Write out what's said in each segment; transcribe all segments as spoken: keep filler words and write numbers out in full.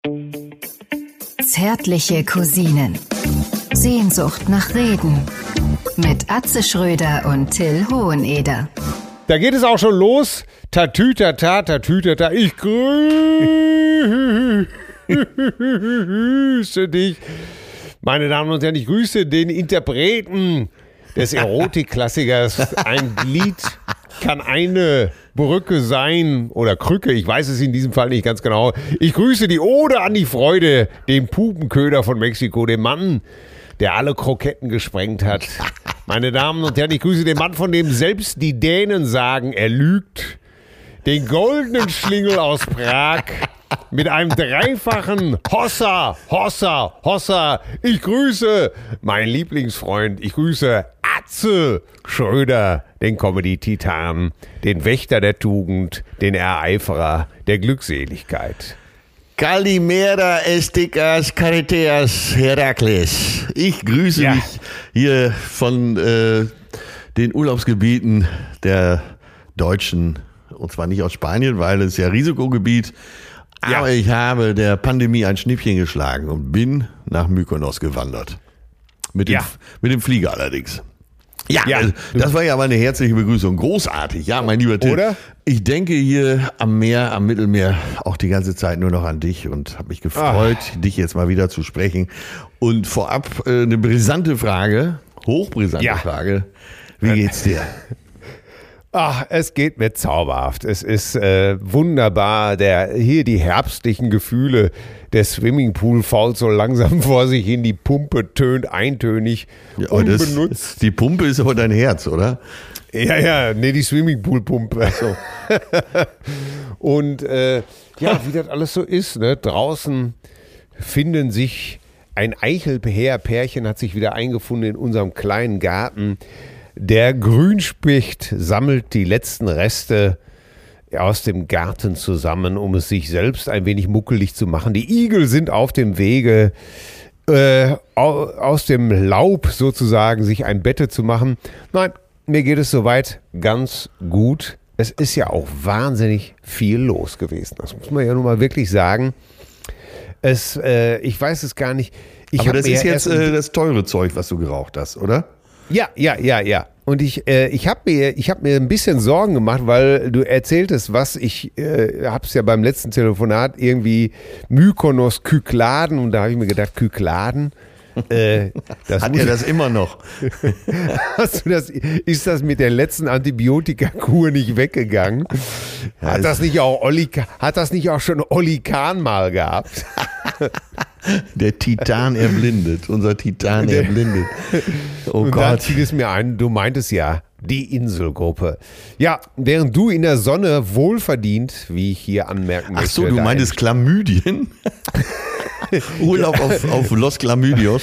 Zärtliche Cousinen. Sehnsucht nach Reden. Mit Atze Schröder und Till Hoheneder. Da geht es auch schon los. Tatütata, tatütata. Ich grüße dich. Meine Damen und Herren, ich grüße den Interpreten des Erotikklassikers. Ein Glied kann eine Brücke sein oder Krücke, ich weiß es in diesem Fall nicht ganz genau. Ich grüße die Ode an die Freude, den Pupenköder von Mexiko, den Mann, der alle Kroketten gesprengt hat. Meine Damen und Herren, ich grüße den Mann, von dem selbst die Dänen sagen, er lügt. Den goldenen Schlingel aus Prag mit einem dreifachen Hossa, Hossa, Hossa. Ich grüße meinen Lieblingsfreund, ich grüße Atze Schröder, den Comedy-Titan, den Wächter der Tugend, den Ereiferer der Glückseligkeit. Kalimera Estikas Kariteas Herakles. Ich grüße Ja. dich hier von äh, den Urlaubsgebieten der Deutschen. Und zwar nicht aus Spanien, weil es ja Risikogebiet. Aber Ja. ich habe der Pandemie ein Schnippchen geschlagen und bin nach Mykonos gewandert. Mit dem, Ja. mit dem Flieger allerdings. Ja, Ja. äh, das war ja mal eine herzliche Begrüßung. Großartig, ja, mein lieber Till. Oder? Ich denke hier am Meer, am Mittelmeer auch die ganze Zeit nur noch an dich und habe mich gefreut, dich jetzt mal wieder zu sprechen. Und vorab äh, eine brisante Frage, hochbrisante Ja. Frage. Wie geht's dir? Ach, es geht mir zauberhaft. Es ist äh, wunderbar. Der, hier die herbstlichen Gefühle. Der Swimmingpool fault so langsam vor sich hin. Die Pumpe tönt eintönig, Ja, aber das, unbenutzt. die Pumpe ist aber dein Herz, oder? Ja, ja, nee, die Swimmingpool-Pumpe. So. Und äh, ja, wie das alles so ist, ne? Draußen finden sich, ein Eichelpärchen hat sich wieder eingefunden in unserem kleinen Garten. Der Grünspecht sammelt die letzten Reste aus dem Garten zusammen, um es sich selbst ein wenig muckelig zu machen. Die Igel sind auf dem Wege, äh, aus dem Laub sozusagen sich ein Bette zu machen. Nein, mir geht es soweit ganz gut. Es ist ja auch wahnsinnig viel los gewesen. Das muss man ja nun mal wirklich sagen. Es, äh, ich weiß es gar nicht. Ich Aber hab das mir ist jetzt erst- äh, das teure Zeug, was du geraucht hast, oder? Ja, ja, ja, ja. Und ich, äh, ich habe mir, ich hab mir ein bisschen Sorgen gemacht, weil du erzähltest was, ich äh, habe es ja beim letzten Telefonat irgendwie Mykonos Kykladen und da habe ich mir gedacht, Kykladen, äh, das Hat muss er das immer noch? Hast du das, ist das mit der letzten Antibiotikakur nicht weggegangen? Ja, Hat das nicht auch Olli, hat das nicht auch schon Olli Kahn mal gehabt? Der Titan erblindet, unser Titan erblindet. Oh Und dann Gott. fiel es mir ein, du meintest ja, die Inselgruppe. Ja, während du in der Sonne wohlverdient, wie ich hier anmerken Ach möchte. so, du da meintest Chlamydien? Urlaub auf, auf Los Chlamydios.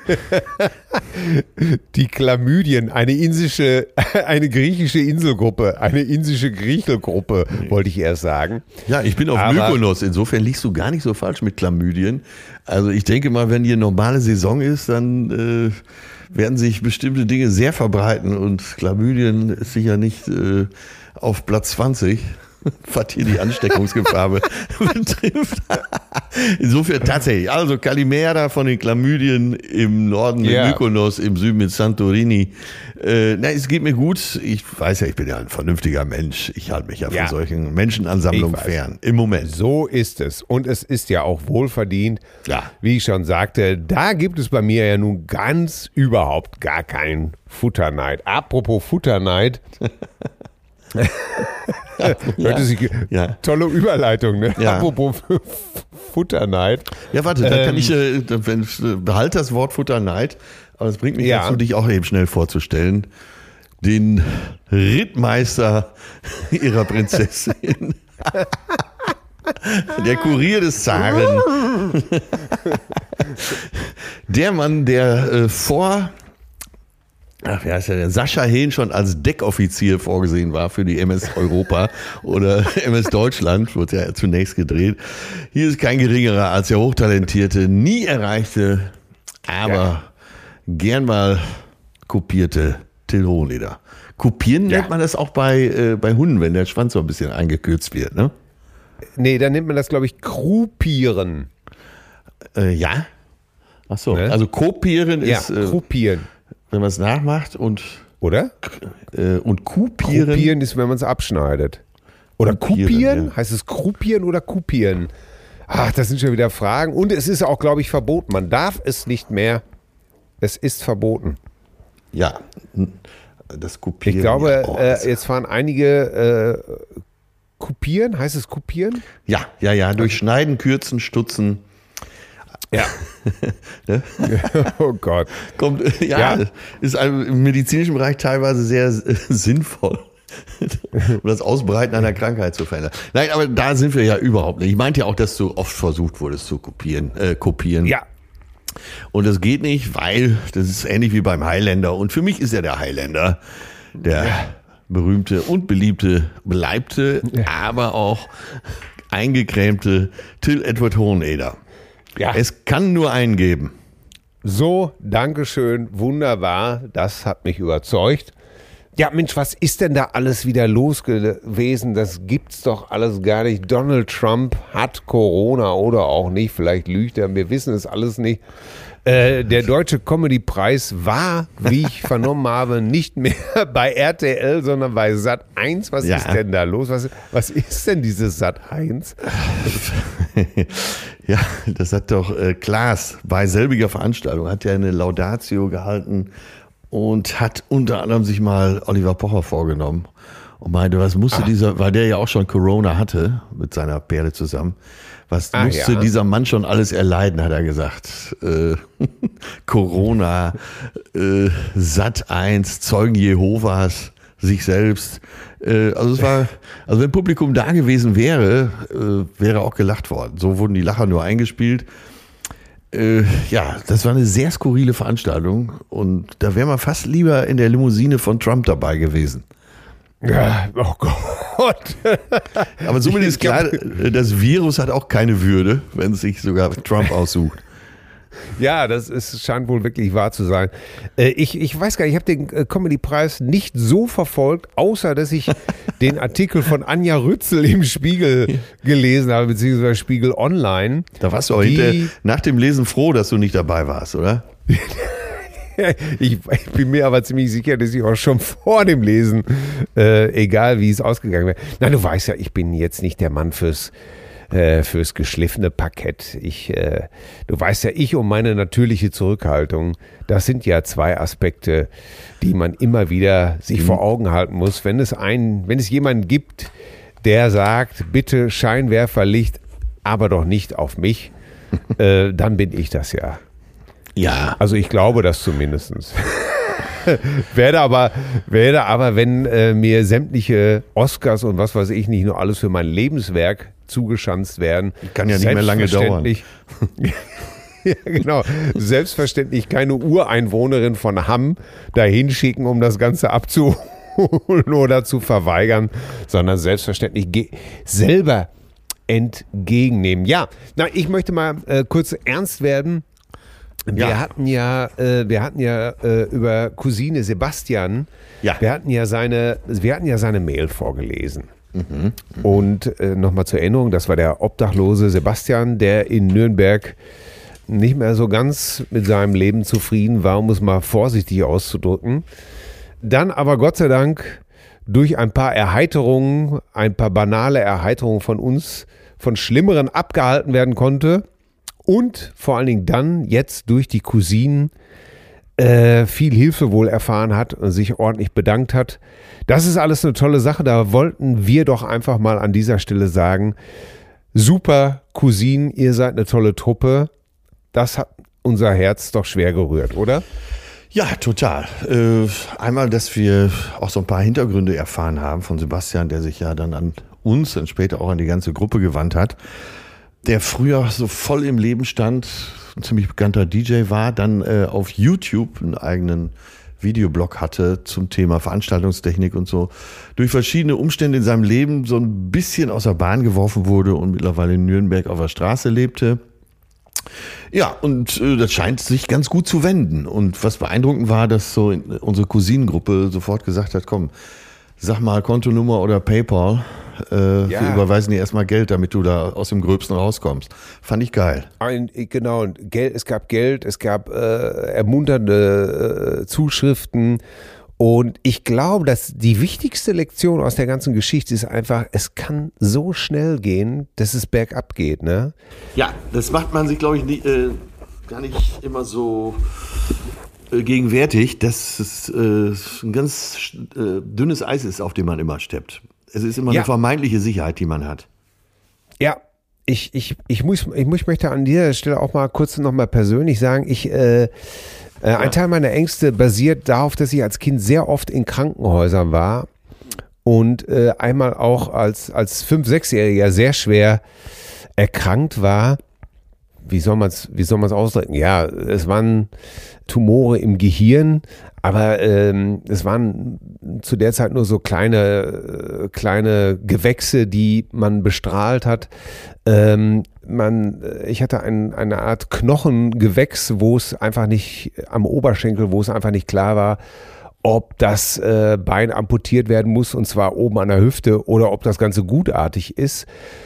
die Chlamydien, eine insische, eine griechische Inselgruppe, eine insische Griechelgruppe, wollte ich erst sagen. Ja, ich bin auf Aber- Mykonos. Insofern liegst du gar nicht so falsch mit Chlamydien. Also ich denke mal, wenn hier normale Saison ist, dann äh, werden sich bestimmte Dinge sehr verbreiten und Chlamydien ist sicher nicht äh, auf Platz zwanzig, was hier die Ansteckungsgefahr be- betrifft. Insofern tatsächlich, also Kalimera von den Chlamydien im Norden mit Ja. Mykonos, im Süden mit Santorini. Äh, na, es geht mir gut. Ich weiß ja, ich bin ja ein vernünftiger Mensch. Ich halte mich ja von Ja. solchen Menschenansammlungen Ich weiß. fern. Im Moment. So ist es. Und es ist ja auch wohlverdient. Ja. Wie ich schon sagte, da gibt es bei mir ja nun ganz überhaupt gar keinen Futterneid. Apropos Futterneid. Hörte sich, Ja. tolle Überleitung, ne? Ja. Apropos Futterneid. Ja, warte, da kann Ähm, ich, äh, da- wenn, äh, behalt das Wort Futterneid, aber es bringt mich Ja. dazu, dich auch eben schnell vorzustellen. Den Rittmeister ihrer Prinzessin. Der Kurier des Zaren. Der Mann, der äh, vor, ach, wer heißt der, der Sascha Hehn schon als Deckoffizier vorgesehen war für die M S Europa oder M S Deutschland, wurde ja zunächst gedreht. Hier ist kein geringerer als der hochtalentierte, nie erreichte, aber Ja. gern mal kopierte Till Hoheneder. Kopieren Ja. nennt man das auch bei, äh, bei Hunden, wenn der Schwanz so ein bisschen eingekürzt wird, ne? Nee, dann nennt man das, glaube ich, Krupieren. Äh, ja. Ach so, Ne? also kopieren Ja, ist, äh, kopieren. wenn man es nachmacht und, Oder? äh, und kopieren. Kopieren ist, wenn man es abschneidet. Oder Kopieren, kupieren? ja. Heißt es kopieren oder kupieren? Ach, das sind schon wieder Fragen. Und es ist auch, glaube ich, verboten. Man darf es nicht mehr. Es ist verboten. Ja, das Kopieren. Ich glaube, ja, oh, das- äh, jetzt fahren einige äh, kopieren. Heißt es kopieren? ja, ja, ja, durch Schneiden, Kürzen, Stutzen. Ja. Oh Gott. Kommt, ja, Ja. ist im medizinischen Bereich teilweise sehr äh, sinnvoll, um das Ausbreiten einer Krankheit zu verhindern. Nein, aber da sind wir ja überhaupt nicht. Ich meinte ja auch, dass du oft versucht wurdest zu kopieren. Äh, kopieren. Ja. Und das geht nicht, weil das ist ähnlich wie beim Highlander. Und für mich ist ja der Highlander der berühmte und beliebte, beleibte, aber auch eingecremte Till Edward Hoheneder. Ja. Es kann nur einen geben. So, Dankeschön, wunderbar, das hat mich überzeugt. Ja, Mensch, was ist denn da alles wieder los gewesen? Das gibt's doch alles gar nicht. Donald Trump hat Corona oder auch nicht, vielleicht lügt er, wir wissen es alles nicht. Äh, der Deutsche Comedy-Preis war, wie ich vernommen habe, nicht mehr bei R T L, sondern bei Sat eins. Was Ja. ist denn da los? Was, was ist denn dieses Sat eins? Ja, das hat doch äh, Klaas bei selbiger Veranstaltung, hat ja eine Laudatio gehalten und hat unter anderem sich mal Oliver Pocher vorgenommen und meinte, was musste Ach. dieser, weil der ja auch schon Corona hatte mit seiner Perle zusammen, was Ah, musste ja. dieser Mann schon alles erleiden, hat er gesagt. Äh, Corona, äh, Sat eins, Zeugen Jehovas, sich selbst. Äh, also es war, also wenn Publikum da gewesen wäre, äh, wäre auch gelacht worden. So wurden die Lacher nur eingespielt. Äh, ja, das war eine sehr skurrile Veranstaltung und da wäre man fast lieber in der Limousine von Trump dabei gewesen. Ja, oh Gott. Aber somit ist Ich glaub- klar, das Virus hat auch keine Würde, wenn es sich sogar Trump aussucht. Ja, das ist, scheint wohl wirklich wahr zu sein. Äh, ich, ich weiß gar nicht, ich habe den äh, Comedy-Preis nicht so verfolgt, außer dass ich den Artikel von Anja Rützel im Spiegel gelesen habe, beziehungsweise Spiegel Online. Da warst du auch Die- hinterher nach dem Lesen froh, dass du nicht dabei warst, oder? Ich, ich bin mir aber ziemlich sicher, dass ich auch schon vor dem Lesen, äh, egal wie es ausgegangen wäre. Na, du weißt ja, ich bin jetzt nicht der Mann fürs, äh, fürs geschliffene Parkett. Ich, äh, du weißt ja, ich und meine natürliche Zurückhaltung, das sind ja zwei Aspekte, die man immer wieder sich vor Augen halten muss. Wenn es einen, wenn es jemanden gibt, der sagt, bitte Scheinwerferlicht, aber doch nicht auf mich, äh, dann bin ich das ja. Ja. Also ich glaube das zumindest. werde aber, werde aber, wenn äh, mir sämtliche Oscars und was weiß ich nicht nur alles für mein Lebenswerk zugeschanzt werden. Kann ja nicht mehr lange dauern. selbstverständlich- Ja, genau. Selbstverständlich keine Ureinwohnerin von Hamm dahin schicken, um das Ganze abzuholen oder zu verweigern, sondern selbstverständlich ge- selber entgegennehmen. Ja, na, ich möchte mal äh, kurz ernst werden. Wir Ja. hatten ja, äh, wir hatten ja äh, über Cousine Sebastian, Ja. wir hatten ja seine, wir hatten ja seine Mail vorgelesen. Und äh, nochmal zur Erinnerung, das war der obdachlose Sebastian, der in Nürnberg nicht mehr so ganz mit seinem Leben zufrieden war, um es mal vorsichtig auszudrücken. Dann aber Gott sei Dank durch ein paar Erheiterungen, ein paar banale Erheiterungen von uns, von Schlimmeren abgehalten werden konnte. Und vor allen Dingen dann jetzt durch die Cousinen äh, viel Hilfe wohl erfahren hat und sich ordentlich bedankt hat. Das ist alles eine tolle Sache. Da wollten wir doch einfach mal an dieser Stelle sagen, super Cousinen, ihr seid eine tolle Truppe. Das hat unser Herz doch schwer gerührt, oder? Ja, total. Äh, einmal, dass wir auch so ein paar Hintergründe erfahren haben von Sebastian, der sich ja dann an uns und später auch an die ganze Gruppe gewandt hat. Der früher so voll im Leben stand, ein ziemlich bekannter D J war, dann äh, auf YouTube einen eigenen Videoblog hatte zum Thema Veranstaltungstechnik und so, durch verschiedene Umstände in seinem Leben so ein bisschen aus der Bahn geworfen wurde und mittlerweile in Nürnberg auf der Straße lebte. Ja, und äh, das scheint sich ganz gut zu wenden. Und was beeindruckend war, dass so in, unsere Cousinengruppe sofort gesagt hat, komm, sag mal Kontonummer oder PayPal. Äh, Ja. Wir überweisen dir erstmal Geld, damit du da aus dem Gröbsten rauskommst. Fand ich geil. Ein, genau, Geld, es gab Geld, es gab äh, ermunternde äh, Zuschriften. Und ich glaube, dass die wichtigste Lektion aus der ganzen Geschichte ist einfach, es kann so schnell gehen, dass es bergab geht, ne? Ja, das macht man sich, glaube ich, nie, äh, gar nicht immer so äh, gegenwärtig, dass es äh, ein ganz äh, dünnes Eis ist, auf dem man immer steppt. Es ist immer Ja. eine vermeintliche Sicherheit, die man hat. Ja, ich, ich, ich, muss, ich muss, möchte an dieser Stelle auch mal kurz noch mal persönlich sagen, ich, äh, äh, ein Teil meiner Ängste basiert darauf, dass ich als Kind sehr oft in Krankenhäusern war und äh, einmal auch als, als fünf-, sechsjähriger sehr schwer erkrankt war. Wie soll man es wie soll man's ausdrücken? Ja, es waren Tumore im Gehirn, aber ähm, es waren zu der Zeit nur so kleine, äh, kleine Gewächse, die man bestrahlt hat. Ähm, man, ich hatte ein, eine Art Knochengewächs, wo es einfach nicht, am Oberschenkel, wo es einfach nicht klar war, ob das äh, Bein amputiert werden muss, und zwar oben an der Hüfte, oder ob das Ganze gutartig ist.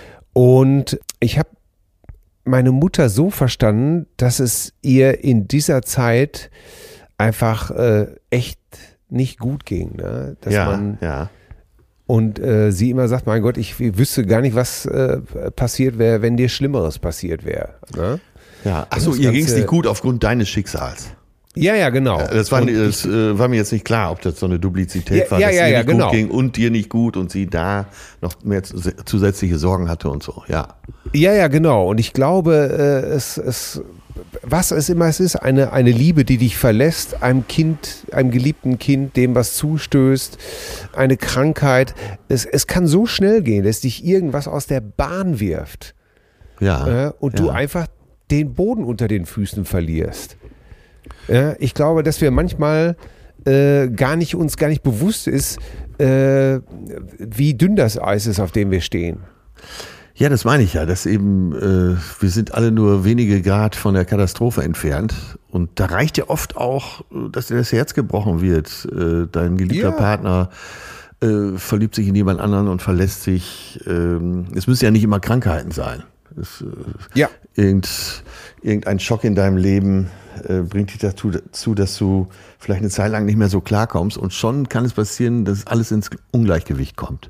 Und ich habe meine Mutter so verstanden, dass es ihr in dieser Zeit einfach äh, echt nicht gut ging. Ne? Dass ja, man, ja. Und äh, sie immer sagt, mein Gott, ich wüsste gar nicht, was äh, passiert wäre, wenn dir Schlimmeres passiert wäre. Ne? Ja. Achso, Das ihr ging es Ganze- nicht gut aufgrund deines Schicksals. Ja, ja, genau. Das, war, Und das äh, war mir jetzt nicht klar, ob das so eine Duplizität Ja, war, ja, dass ja, ihr ja, nicht genau. gut ging und dir nicht gut und sie da noch mehr zus- zusätzliche Sorgen hatte und so. Ja. Ja, ja, genau. Und ich glaube, äh, es, es, was es immer es ist, eine, eine Liebe, die dich verlässt, einem Kind, einem geliebten Kind, dem was zustößt, eine Krankheit. Es, es kann so schnell gehen, dass dich irgendwas aus der Bahn wirft Ja. äh, und ja. du einfach den Boden unter den Füßen verlierst. Ja, ich glaube, dass wir manchmal äh, gar nicht uns gar nicht bewusst ist, äh, wie dünn das Eis ist, auf dem wir stehen. Ja, das meine ich ja, dass eben, äh, wir sind alle nur wenige Grad von der Katastrophe entfernt und da reicht ja oft auch, äh, dass dir das Herz gebrochen wird. Äh, dein geliebter Ja. Partner äh, verliebt sich in jemand anderen und verlässt sich. Ähm, es müssen ja nicht immer Krankheiten sein. Es, äh, Ja. irgend, irgendein Schock in deinem Leben äh, bringt dich dazu, dazu, dass du vielleicht eine Zeit lang nicht mehr so klarkommst und schon kann es passieren, dass alles ins Ungleichgewicht kommt.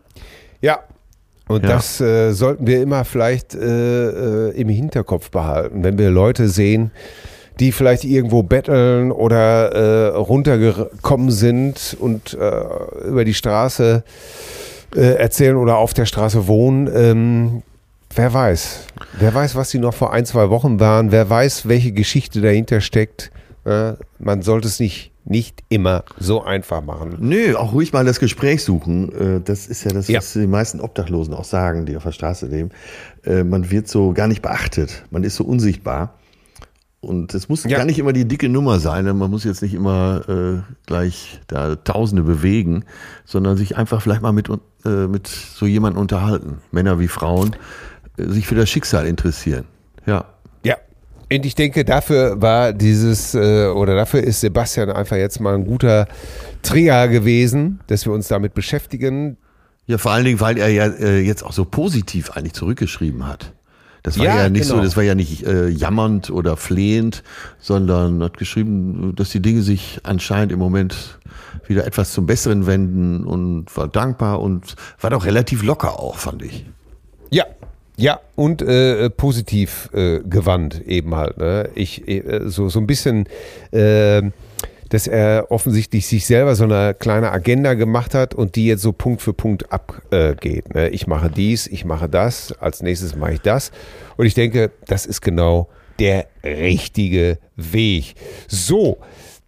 Ja. Und Ja. das äh, sollten wir immer vielleicht äh, äh, im Hinterkopf behalten, wenn wir Leute sehen, die vielleicht irgendwo betteln oder äh, runtergekommen sind und äh, über die Straße äh, erzählen oder auf der Straße wohnen. Ähm, wer weiß. Wer weiß, was sie noch vor ein, zwei Wochen waren. Wer weiß, welche Geschichte dahinter steckt. Äh, man sollte es nicht nicht immer so einfach machen. Nö, auch ruhig mal das Gespräch suchen. Äh, Das ist ja das, Ja. was die meisten Obdachlosen auch sagen, die auf der Straße leben. Äh, Man wird so gar nicht beachtet. Man ist so unsichtbar. Und es muss Ja. gar nicht immer die dicke Nummer sein. Man muss jetzt nicht immer äh, gleich da Tausende bewegen, sondern sich einfach vielleicht mal mit, äh, mit so jemandem unterhalten. Männer wie Frauen, äh, sich für das Schicksal interessieren. Ja. Ja. Und ich denke, dafür war dieses, äh, oder dafür ist Sebastian einfach jetzt mal ein guter Trigger gewesen, dass wir uns damit beschäftigen. Ja, vor allen Dingen, weil er ja äh, jetzt auch so positiv eigentlich zurückgeschrieben hat. Das war ja, Ja, nicht genau. so, das war ja nicht äh, jammernd oder flehend, sondern hat geschrieben, dass die Dinge sich anscheinend im Moment wieder etwas zum Besseren wenden und war dankbar und war doch relativ locker auch, fand ich. Ja. Ja, und äh, positiv äh, gewandt eben halt. Ne? Ich äh, so so ein bisschen, äh, dass er offensichtlich sich selber so eine kleine Agenda gemacht hat und die jetzt so Punkt für Punkt abgeht. Ne? Ich mache dies, ich mache das, als nächstes mache ich das. Und ich denke, das ist genau der richtige Weg. So,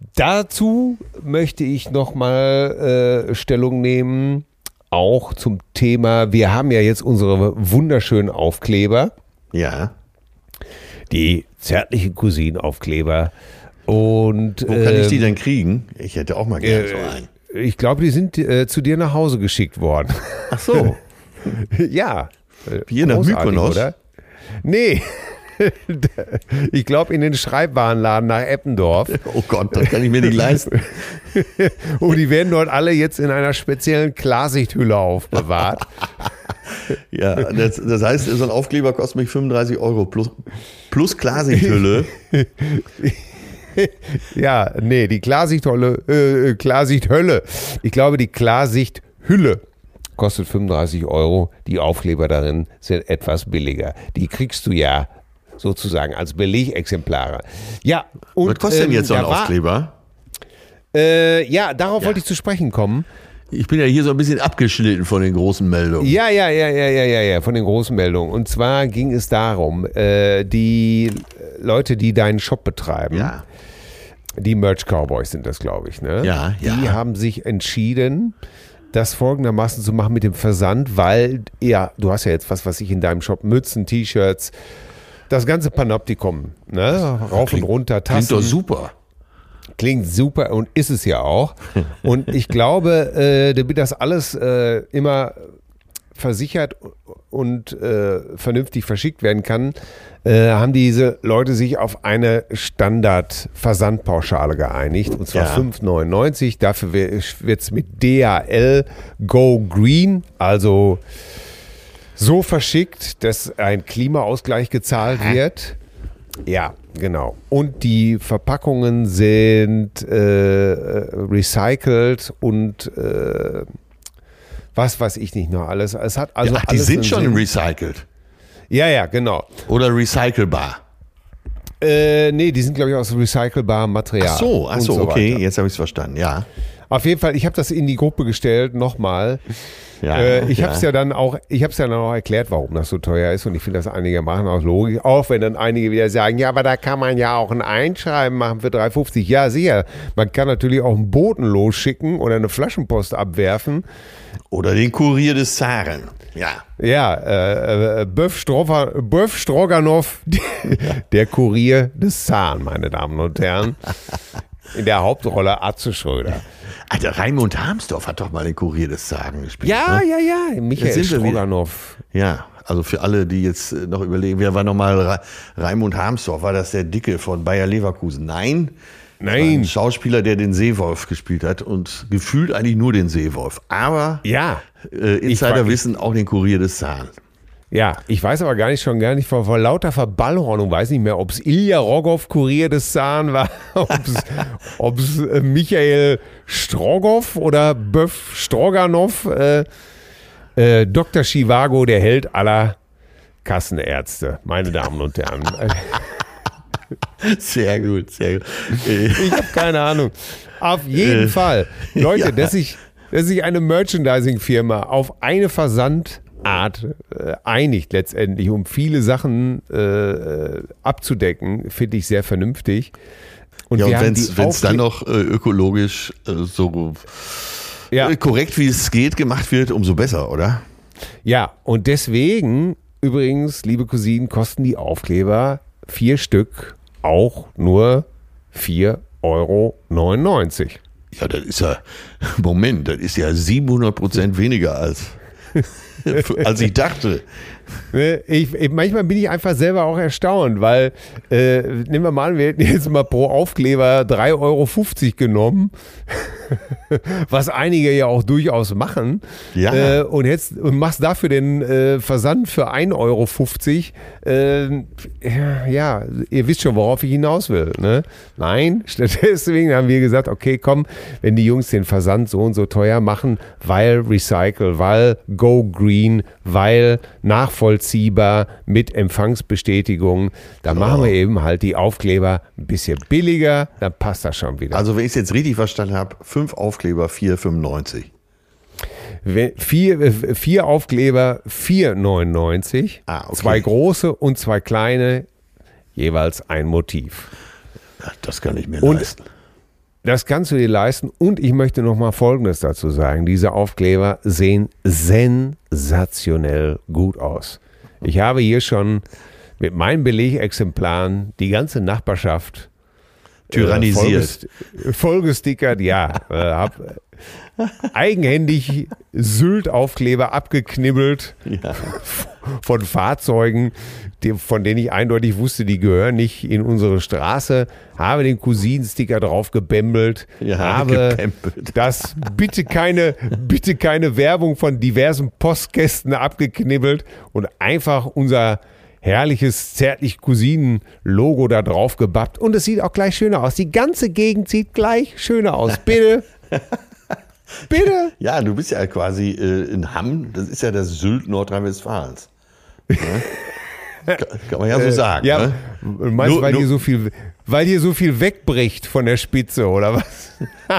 dazu möchte ich nochmal äh, Stellung nehmen. Auch zum Thema, wir haben ja jetzt unsere wunderschönen Aufkleber, Ja. die zärtlichen Cousinenaufkleber. Und Wo kann ich die ähm, denn kriegen? Ich hätte auch mal gerne so einen. ich glaube, die sind äh, zu dir nach Hause geschickt worden. Ach so. Ja. äh, Hier nach großartig, Mykonos? oder? Nee. Ich glaube in den Schreibwarenladen nach Eppendorf. Oh Gott, das kann ich mir nicht leisten. Und die werden dort alle jetzt in einer speziellen Klarsichthülle aufbewahrt. Ja, das, das heißt, so ein Aufkleber kostet mich fünfunddreißig Euro plus, plus Klarsichthülle. Ja, nee, die Klarsichthülle, äh, Klarsichthölle. Ich glaube, die Klarsichthülle kostet fünfunddreißig Euro. Die Aufkleber darin sind etwas billiger. Die kriegst du ja sozusagen als Belegexemplare. Ja, und, was kostet denn jetzt so ein war, Aufkleber? Äh, ja, darauf Ja. wollte ich zu sprechen kommen. Ich bin ja hier so ein bisschen abgeschnitten von den großen Meldungen. Ja, ja, ja, ja, ja, ja, ja, von den großen Meldungen. Und zwar ging es darum, äh, die Leute, die deinen Shop betreiben, Ja. die Merch Cowboys sind das, glaube ich, ne? Ja, Die ja. haben sich entschieden, das folgendermaßen zu machen mit dem Versand, weil, ja, du hast ja jetzt was, was ich in deinem Shop, Mützen, T-Shirts, das ganze Panoptikum, ne? Rauf Klingt- und runter, Tassen. Klingt doch super. Klingt super und ist es ja auch. Und ich glaube, äh, damit das alles äh, immer versichert und äh, vernünftig verschickt werden kann, äh, haben diese Leute sich auf eine Standard-Versandpauschale geeinigt. Und zwar Ja. fünf neunundneunzig. Dafür wird es mit D H L Go Green, also so verschickt, dass ein Klimaausgleich gezahlt wird. Ja, genau. Und die Verpackungen sind äh, recycelt und äh, was weiß ich nicht noch alles. Es hat also Ach, die alles sind einen schon Sinn. recycelt. Ja, ja, genau. Oder recycelbar. Äh, nee, die sind, glaube ich, aus recycelbarem Material. Ach so, ach und so, okay, weiter. jetzt habe ich es verstanden, ja. Auf jeden Fall, ich habe das in die Gruppe gestellt, nochmal. Ja, Äh, ich ja. habe es ja dann auch, ich habe es ja dann auch erklärt, warum das so teuer ist und ich finde das einigermaßen auch logisch, auch wenn dann einige wieder sagen, ja, aber da kann man ja auch ein Einschreiben machen für drei fünfzig. Ja, sicher, man kann natürlich auch einen Boten losschicken oder eine Flaschenpost abwerfen. Oder den Kurier des Zaren. Ja. Ja, äh, äh, Böf Strofa- Böf Stroganoff, der Kurier des Zaren, meine Damen und Herren. In der Hauptrolle Atze Schröder. Alter, Raimund Harmsdorf hat doch mal den Kurier des Zaren gespielt. Ja, ne? ja, ja, Michael Jetzt sind wir wieder- Stroganoff. Ja, also für alle, die jetzt äh, noch überlegen, wer war nochmal Ra Raimund Harmsdorf? War das der Dicke von Bayer Leverkusen? Nein. Das war Nein. ein Schauspieler, der den Seewolf gespielt hat und gefühlt eigentlich nur den Seewolf. Aber Ja. äh, Insider frag- wissen auch den Kurier des Zaren. Ja, ich weiß aber gar nicht schon gar nicht vor, vor lauter Verballhornung, weiß nicht mehr, ob es Ilja Rogoff, Kurier des Zaren war, ob es äh, Michael Strogoff oder Böf Stroganoff, äh, äh, Doktor Chivago, der Held aller Kassenärzte, meine Damen und Herren. Sehr gut, sehr gut. Äh, Ich habe keine Ahnung. Auf jeden Äh, Fall. Leute, ja. dass, sich, dass sich eine Merchandising-Firma auf eine Versandart äh, einigt letztendlich, um viele Sachen äh, abzudecken, finde ich sehr vernünftig. Und ja, wir und haben wenn die es dann Aufkle- noch äh, ökologisch äh, so Ja. äh, korrekt wie es geht gemacht wird, umso besser, oder? Ja, und deswegen, übrigens, liebe Cousinen, kosten die Aufkleber vier Stück auch nur vier Euro neunundneunzig. Ja, das ist ja, Moment, das ist ja siebenhundert Prozent weniger als, als ich dachte. Ne, Ich, ich, manchmal bin ich einfach selber auch erstaunt, weil, äh, nehmen wir mal an, wir hätten jetzt mal pro Aufkleber drei Euro fünfzig genommen, was einige ja auch durchaus machen, Ja. äh, und, jetzt, und machst dafür den äh, Versand für ein Euro fünfzig. Äh, ja, ja, ihr wisst schon, worauf ich hinaus will. Ne? Nein, deswegen haben wir gesagt, okay, komm, wenn die Jungs den Versand so und so teuer machen, weil Recycle, weil Go Green, weil nachvollziehbar mit Empfangsbestätigung, dann machen wir eben halt die Aufkleber ein bisschen billiger, dann passt das schon wieder. Also wenn ich es jetzt richtig verstanden habe, fünf Aufkleber, vier fünfundneunzig. Wenn- Vier, äh, vier Aufkleber, vier neunundneunzig, Ah, okay. zwei große und zwei kleine, jeweils ein Motiv. Ja, das kann ich mir Und- leisten. Das kannst du dir leisten und ich möchte noch mal Folgendes dazu sagen. Diese Aufkleber sehen sensationell gut aus. Ich habe hier schon mit meinen Belegexemplaren die ganze Nachbarschaft Tyrannisiert. Äh, vollgestickert, ja. Äh, hab eigenhändig Sylt-Aufkleber abgeknibbelt Ja. von Fahrzeugen, die, von denen ich eindeutig wusste, die gehören nicht in unsere Straße. Habe den Cousin-Sticker drauf gebämbelt. Ja, habe gepempelt. das bitte keine, bitte keine Werbung von diversen Postkästen abgeknibbelt und einfach unser herrliches, zärtlich Cousinen-Logo da drauf gebappt. Und es sieht auch gleich schöner aus. Die ganze Gegend sieht gleich schöner aus. Bitte. Bitte. Ja, du bist ja quasi äh, in Hamm, das ist ja das Sylt Nordrhein-Westfalens. Ja? kann, kann man ja so sagen. Ja, ne? meinst du, weil, hier so viel, weil hier so viel wegbricht von der Spitze, oder was?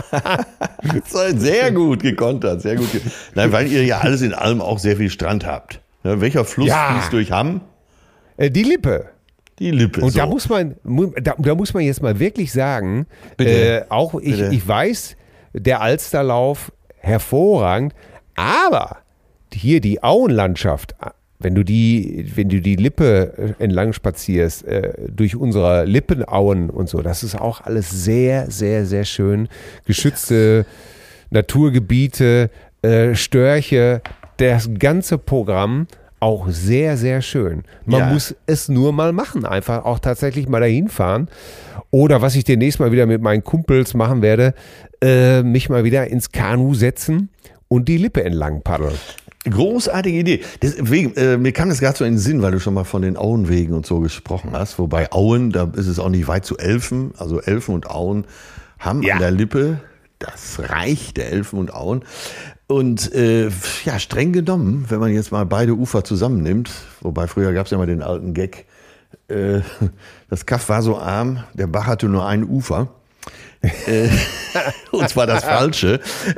Sehr gut gekontert, sehr gut. Ge- Nein, weil ihr ja alles in allem auch sehr viel Strand habt. Ne, welcher Fluss Ja. fließt durch Hamm? Äh, Die Lippe. Die Lippe. Und so. da muss man, mu- da, da muss man jetzt mal wirklich sagen, Bitte. äh, auch ich, Bitte. ich weiß, der Alsterlauf hervorragend, aber hier die Auenlandschaft, wenn du die, wenn du die Lippe entlang spazierst, äh, durch unsere Lippenauen und so, das ist auch alles sehr, sehr, sehr schön. Geschützte Naturgebiete, äh, Störche, das ganze Programm auch sehr, sehr schön. Man Ja. muss es nur mal machen, einfach auch tatsächlich mal dahin fahren. Oder was ich demnächst mal wieder mit meinen Kumpels machen werde, äh, mich mal wieder ins Kanu setzen und die Lippe entlang paddeln. Großartige Idee. Deswegen, äh, mir kam das gerade so in den Sinn, weil du schon mal von den Auenwegen und so gesprochen hast. Wobei Auen, da ist es auch nicht weit zu Elfen. Also Elfen und Auen haben Ja. an der Lippe das Reich der Elfen und Auen. Und äh, ja, streng genommen, wenn man jetzt mal beide Ufer zusammennimmt, wobei früher gab es ja mal den alten Gag, äh, das Kaff war so arm, der Bach hatte nur ein Ufer. äh, und zwar das falsche.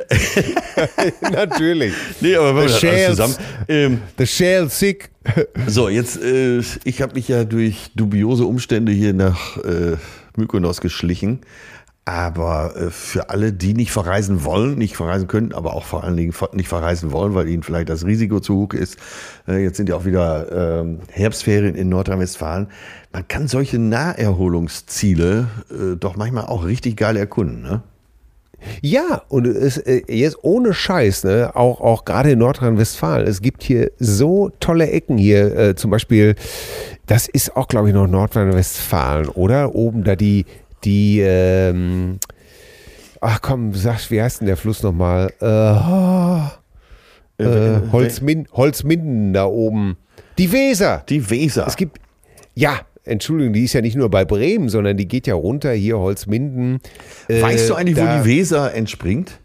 Natürlich. Nee, aber wenn wir das alles Shales. zusammen. Ähm, The Shell Sick. so, jetzt, äh, ich habe mich ja durch dubiose Umstände hier nach äh, Mykonos geschlichen. Aber äh, für alle, die nicht verreisen wollen, nicht verreisen können, aber auch vor allen Dingen nicht verreisen wollen, weil ihnen vielleicht das Risiko zu hoch ist. Äh, jetzt sind ja auch wieder ähm, Herbstferien in Nordrhein-Westfalen. Man kann solche Naherholungsziele äh, doch manchmal auch richtig geil erkunden, ne? Ja, und es äh, jetzt ohne Scheiß, ne, auch, auch gerade in Nordrhein-Westfalen, es gibt hier so tolle Ecken hier, äh, zum Beispiel, das ist auch, glaube ich, noch Nordrhein-Westfalen, oder? Oben da die, die, ähm, ach komm, sag, wie heißt denn der Fluss nochmal? Äh, oh, äh, Holzmin, Holzminden da oben. Die Weser. Die Weser. Es gibt, ja, Entschuldigung, die ist ja nicht nur bei Bremen, sondern die geht ja runter, hier Holzminden. Äh, Weißt du eigentlich, da, wo die Weser entspringt?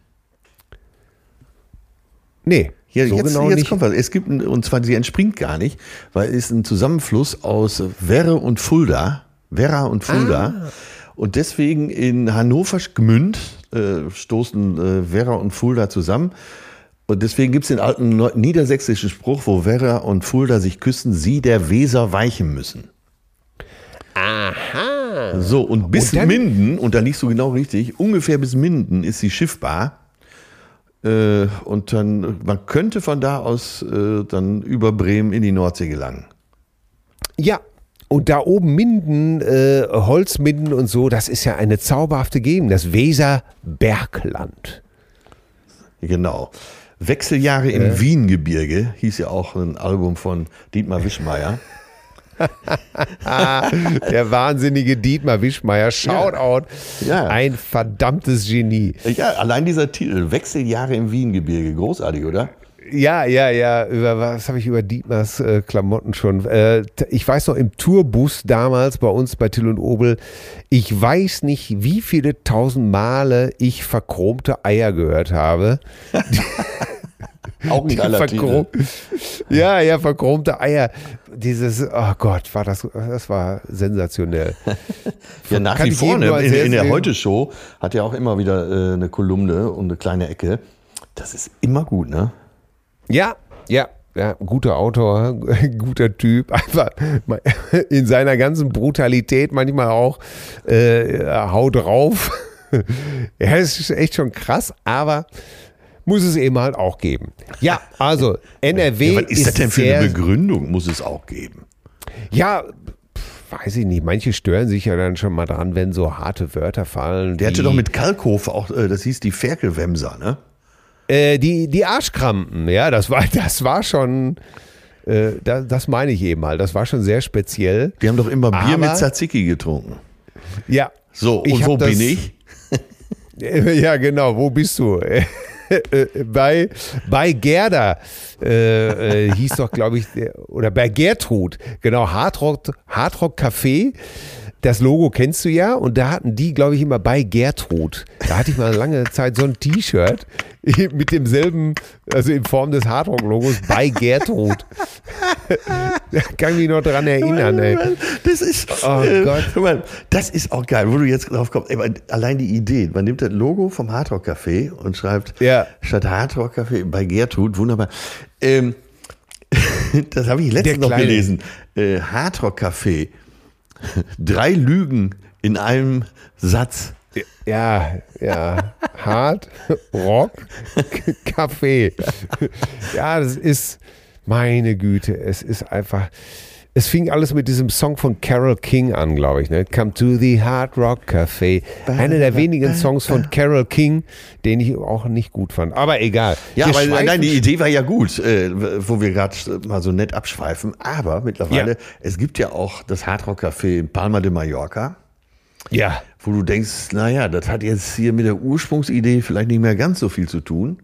Nee, Ja, so jetzt, genau jetzt nicht. kommt was. Es gibt, ein- und zwar, sie entspringt gar nicht, weil es ist ein Zusammenfluss aus Werre und Fulda. Werra und Fulda. Ah. Und deswegen in Hannover Gmünd äh, stoßen äh, Werra und Fulda zusammen. Und deswegen gibt es den alten neu- niedersächsischen Spruch, wo Werra und Fulda sich küssen, sie der Weser weichen müssen. Aha. So, und bis Und dann- Minden, und da liegst du genau richtig, ungefähr bis Minden ist sie schiffbar. Äh, und dann, man könnte von da aus äh, dann über Bremen in die Nordsee gelangen. Ja, und da oben Minden, äh, Holzminden und so, das ist ja eine zauberhafte Gegend, das Weserbergland. Genau. Wechseljahre im Wiengebirge hieß ja auch ein Album von Dietmar Wischmeier. Der wahnsinnige Dietmar Wischmeier, Shoutout, Ja. ein verdammtes Genie. Ja, allein dieser Titel, Wechseljahre im Wiengebirge, großartig, oder? Ja, ja, ja, über was habe ich über Dietmars äh, Klamotten schon? Äh, t- ich weiß noch, im Tourbus damals bei uns bei Till und Obel, ich weiß nicht, wie viele tausend Male ich verchromte Eier gehört habe. Auch ein geiler Titel. Verchrom- ja, ja, verchromte Eier. Dieses, oh Gott, war das, das war sensationell. Ja, nach Kann wie ich vor, jedem ne? nur ans in, Herz in der legen. Heute-Show hat er auch immer wieder äh, eine Kolumne und eine kleine Ecke. Das ist immer gut, ne? Ja, ja, ja, guter Autor, guter Typ, einfach in seiner ganzen Brutalität manchmal auch äh, hau drauf. Ja, es ist echt schon krass, aber muss es eben halt auch geben. Ja, also N R W Ja, was ist das denn für sehr, eine Begründung? Muss es auch geben. ja, weiß ich nicht, manche stören sich ja dann schon mal dran, wenn so harte Wörter fallen. Der hatte doch mit Kalkofe auch, äh, das hieß die Ferkelwemser, ne? Äh, die, die Arschkrampen, ja, das war, das war schon, äh, das, das meine ich eben mal, das war schon sehr speziell. Die haben doch immer Bier Aber, mit Tzatziki getrunken. Ja. So, ich und wo das, bin ich? Ja, genau, wo bist du? bei, bei Gerda äh, äh, hieß doch, glaube ich, oder bei Gertrud, genau, Hardrock, Hardrock Café. Das Logo kennst du ja und da hatten die, glaube ich, immer bei Gertrud. Da hatte ich mal lange Zeit so ein T-Shirt mit demselben, also in Form des Hardrock-Logos bei Gertrud. Da kann ich mich noch dran erinnern. Ey. Das ist, oh äh, Gott. Guck mal, das ist auch geil, wo du jetzt drauf kommst. Ey, allein die Idee, man nimmt das Logo vom Hardrock Café und schreibt ja. statt Hardrock Café bei Gertrud, wunderbar. Ähm, das habe ich letztens noch gelesen. Äh, Hardrock Café. Drei Lügen in einem Satz. Ja, ja. Hard, Rock, Kaffee. Ja, das ist, meine Güte, es ist einfach, es fing alles mit diesem Song von Carole King an, glaube ich. Ne? Come to the Hard Rock Café. Einer der wenigen Songs von Carole King, den ich auch nicht gut fand. Aber egal. Ja, aber nein, die Idee war ja gut, äh, wo wir gerade mal so nett abschweifen. Aber mittlerweile, ja. es gibt ja auch das Hard Rock Café in Palma de Mallorca. Ja. Wo du denkst, naja, das hat jetzt hier mit der Ursprungsidee vielleicht nicht mehr ganz so viel zu tun.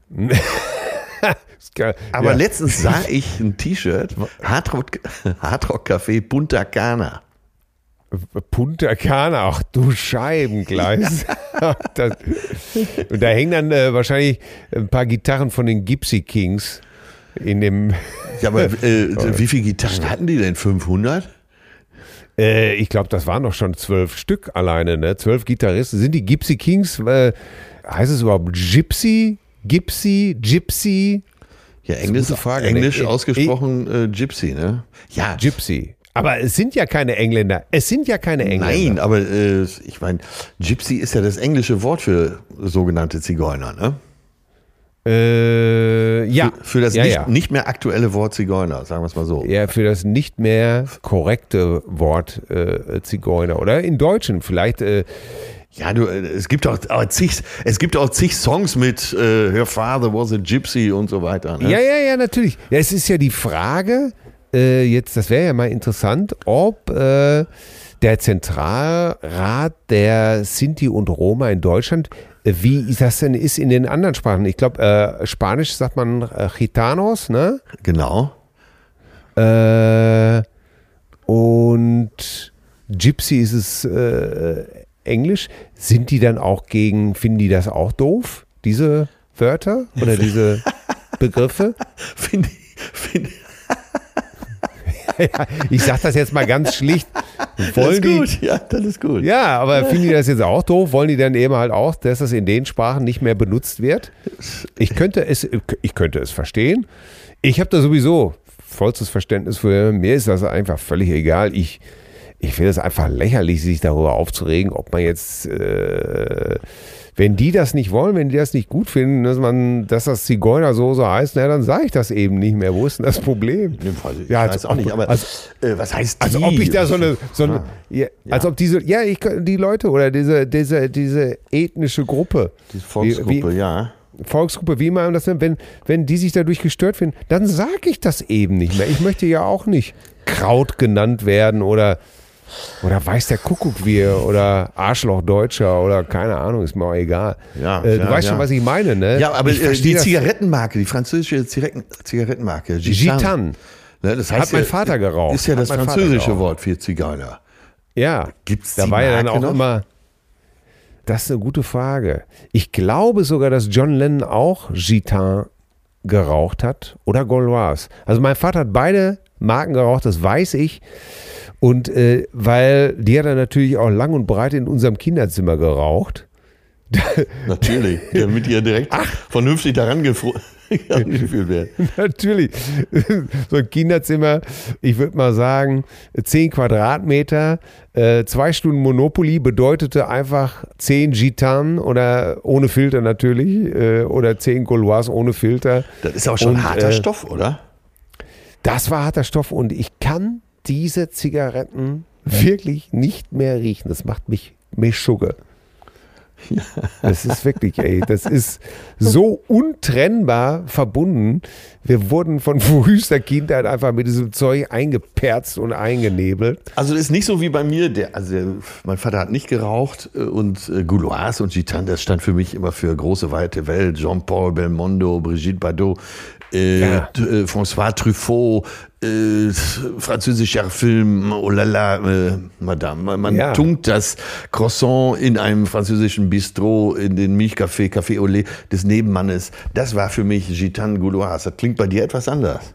Aber ja. letztens sah ich ein T-Shirt, Hardrock, Hardrock Café Punta Cana. Punta Cana, ach du Scheibengleis. das, und da hängen dann äh, wahrscheinlich ein paar Gitarren von den Gypsy Kings in dem. Ja, aber äh, wie viele Gitarren hatten die denn? fünfhundert? Äh, ich glaube, das waren doch schon zwölf Stück alleine, ne? Zwölf Gitarristen. Sind die Gypsy Kings, äh, heißt es überhaupt Gypsy? Gypsy? Gypsy? Ja, Englisch, Frage, Englisch ne? ausgesprochen äh, Gypsy, ne? Ja. Gypsy. Aber es sind ja keine Engländer. Es sind ja keine Engländer. Nein, aber äh, ich meine, Gypsy ist ja das englische Wort für sogenannte Zigeuner, ne? Äh, ja. Für, für das ja, nicht, ja. nicht mehr aktuelle Wort Zigeuner, sagen wir es mal so. Ja, für das nicht mehr korrekte Wort äh, Zigeuner. Oder in Deutschen vielleicht. Äh, ja, du, es gibt auch, auch zig, es gibt auch zig Songs mit äh, Her Father was a Gypsy und so weiter. Ne? Ja, ja, ja, natürlich. Ja, es ist ja die Frage, äh, jetzt, das wäre ja mal interessant, ob äh, der Zentralrat der Sinti und Roma in Deutschland, äh, wie das denn ist in den anderen Sprachen. Ich glaube, äh, Spanisch sagt man äh, Gitanos, ne? Genau. Äh, und Gypsy ist es äh, Englisch. Sind die dann auch gegen, finden die das auch doof, diese Wörter oder diese Begriffe? Finde ich, finde ja, ich sage das jetzt mal ganz schlicht. Wollen das ist die, gut, ja, das ist gut. Ja, aber finden die das jetzt auch doof? Wollen die dann eben halt auch, dass das in den Sprachen nicht mehr benutzt wird? Ich könnte es, ich könnte es verstehen. Ich habe da sowieso vollstes Verständnis für. Mir ist das einfach völlig egal. Ich Ich finde es einfach lächerlich, sich darüber aufzuregen, ob man jetzt, äh, wenn die das nicht wollen, wenn die das nicht gut finden, dass man, dass das Zigeuner so so heißt, na, dann sage ich das eben nicht mehr. Wo ist denn das Problem? Ich ja, weiß auch nicht, aber als, äh, was heißt die? Als ob ich da so eine, so eine ah, ja, ja. als ob diese, ja, ich, die Leute oder diese, diese, diese ethnische Gruppe. Die Volksgruppe, wie, ja. Volksgruppe, wie man das nennt, wenn, wenn die sich dadurch gestört finden, dann sage ich das eben nicht mehr. Ich möchte ja auch nicht Kraut genannt werden oder Oder weiß der Kuckuck wir oder Arschloch Deutscher oder keine Ahnung, ist mir auch egal. Ja, äh, du ja, weißt ja. schon, was ich meine, ne? Ja, aber ich die Zigarettenmarke, die französische Zigaretten, Zigarettenmarke, Gitan. Ne, das heißt hat mein ja, Vater geraucht. Ist ja hat das französische Wort für Zigeuner. Ja. Gibt's da die war ja dann Marke auch noch? immer. Das ist eine gute Frage. Ich glaube sogar, dass John Lennon auch Gitan geraucht hat oder Gauloise. Also mein Vater hat beide Marken geraucht, das weiß ich. Und äh, weil die hat er natürlich auch lang und breit in unserem Kinderzimmer geraucht. Natürlich, damit ihr direkt Ach. vernünftig daran geführt werdet. Natürlich. So ein Kinderzimmer, ich würde mal sagen, zehn Quadratmeter, äh, zwei Stunden Monopoly bedeutete einfach zehn Gitan oder ohne Filter natürlich äh, oder zehn Gauloise ohne Filter. Das ist auch schon und, harter äh, Stoff, oder? Das war harter Stoff und ich kann diese Zigaretten wirklich nicht mehr riechen. Das macht mich Meschugge. Ja. Das ist wirklich, ey, das ist so untrennbar verbunden. Wir wurden von frühester Kindheit einfach mit diesem Zeug eingeperzt und eingenebelt. Also das ist nicht so wie bei mir, der, also der, mein Vater hat nicht geraucht und äh, Gauloise und Gitan, das stand für mich immer für große, weite Welt. Jean-Paul Belmondo, Brigitte Bardot, äh, Ja. äh, François Truffaut, äh, französischer Film, oh la la, äh, Madame. Man Ja. tunkt das Croissant in einem französischen Bistro, in den Milchcafé, Café au lait des Nebenmannes. Das war für mich Gitan Gauloise. Das klingt bei dir etwas anders.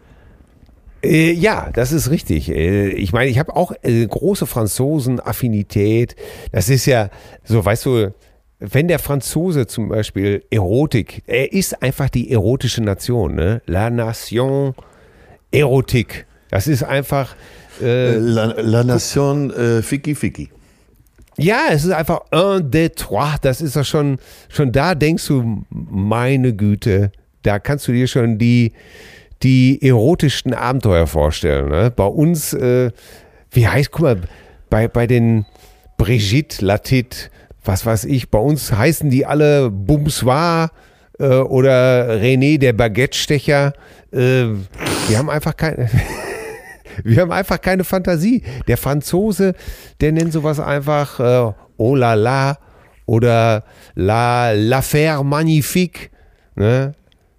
Äh, ja, das ist richtig. Äh, ich meine, ich habe auch äh, große Franzosen-Affinität. Das ist ja so, weißt du, wenn der Franzose zum Beispiel Erotik, er ist einfach die erotische Nation, ne? La Nation Erotik. Das ist einfach, äh, La, La Nation äh, Fiki Fiki. ja, es ist einfach un, deux, trois. Das ist doch schon, schon da denkst du, meine Güte, da kannst du dir schon die, die erotischsten Abenteuer vorstellen. Ne? Bei uns, äh, wie heißt, guck mal, bei, bei den Brigitte Latit, was weiß ich, bei uns heißen die alle Bumsoir äh, oder René der Baguette-Stecher. Äh, wir haben einfach keine, wir haben einfach keine Fantasie. Der Franzose, der nennt sowas einfach äh, oh la la oder la l'affaire magnifique. Ne?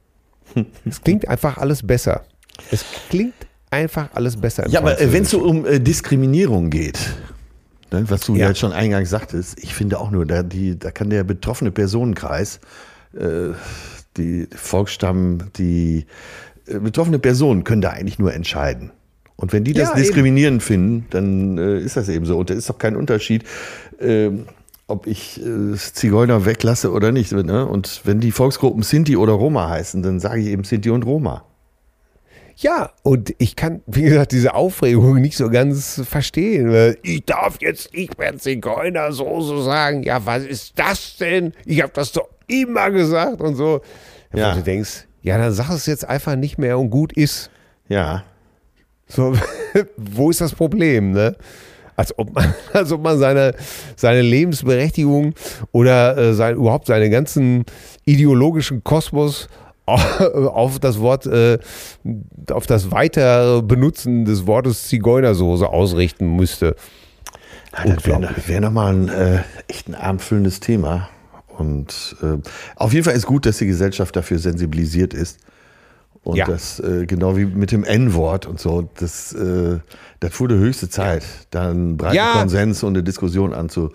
Es klingt einfach alles besser. Es klingt einfach alles besser. im Ja, aber äh, wenn es so Französischen. um äh, Diskriminierung geht, ne, was du ja. Ja. jetzt schon eingangs sagtest, ich finde auch nur, da, die, da kann der betroffene Personenkreis, äh, die Volksstamm, die äh, betroffene Personen können da eigentlich nur entscheiden. Und wenn die das Ja, diskriminierend finden, dann äh, ist das eben so. Und da ist doch kein Unterschied, äh, ob ich äh, Zigeuner weglasse oder nicht. Ne? Und wenn die Volksgruppen Sinti oder Roma heißen, dann sage ich eben Sinti und Roma. Ja, und ich kann, wie gesagt, diese Aufregung nicht so ganz verstehen. Weil ich darf jetzt nicht mehr Zigeuner so, so sagen. Ja, was ist das denn? Ich habe das doch immer gesagt und so. Ja. Ja. Und du denkst, ja, dann sag es jetzt einfach nicht mehr und gut ist. Ja. So, wo ist das Problem, ne? Als ob man, als ob man seine, seine Lebensberechtigung oder äh, sein, überhaupt seinen ganzen ideologischen Kosmos auf das Wort, äh, auf das weitere Benutzen des Wortes Zigeunersoße ausrichten müsste. Ja, das wäre wär nochmal ein äh, echt ein abendfüllendes Thema. Und äh, auf jeden Fall ist gut, dass die Gesellschaft dafür sensibilisiert ist. Und Ja. das, äh, genau wie mit dem N-Wort und so, das, äh, das wurde höchste Zeit, da einen breiten Ja. Konsens und eine Diskussion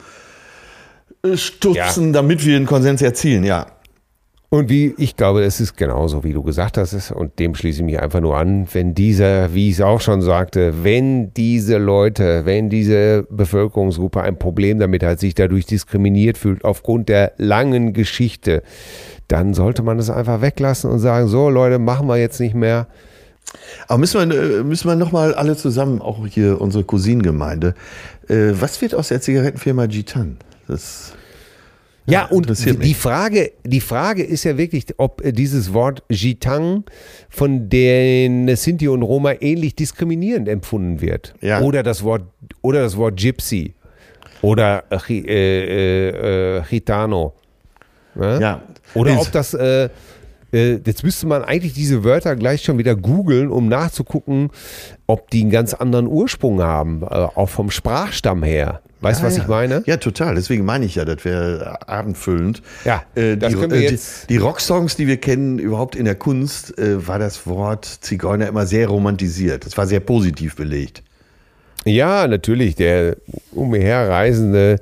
anzustupsen, damit wir einen Konsens erzielen, ja. Und wie ich glaube, es ist genauso, wie du gesagt hast, und dem schließe ich mich einfach nur an, wenn dieser, wie ich es auch schon sagte, wenn diese Leute, wenn diese Bevölkerungsgruppe ein Problem damit hat, sich dadurch diskriminiert fühlt aufgrund der langen Geschichte, dann sollte man es einfach weglassen und sagen, so Leute, machen wir jetzt nicht mehr. Aber müssen wir, müssen wir nochmal alle zusammen, auch hier unsere Cousinengemeinde, äh, was wird aus der Zigarettenfirma Gitan? Das Ja, und interessiert die mich. Frage, die Frage ist ja wirklich, ob äh, dieses Wort Gitan von den Sinti und Roma ähnlich diskriminierend empfunden wird. Ja. Oder das Wort, oder das Wort Gypsy oder äh, Chi- äh, äh, Gitano. Ne? Ja. Oder Ist- ob das, äh, äh, jetzt müsste man eigentlich diese Wörter gleich schon wieder googeln, um nachzugucken, ob die einen ganz anderen Ursprung haben, äh, auch vom Sprachstamm her. Weißt du, Ah, was ja. ich meine? Ja, total. Deswegen meine ich ja, das wäre abendfüllend. Ja, äh, das die, können wir äh, jetzt- Die, die Rocksongs, die wir kennen, überhaupt in der Kunst, äh, war das Wort Zigeuner immer sehr romantisiert. Das war sehr positiv belegt. Ja, natürlich, der umherreisende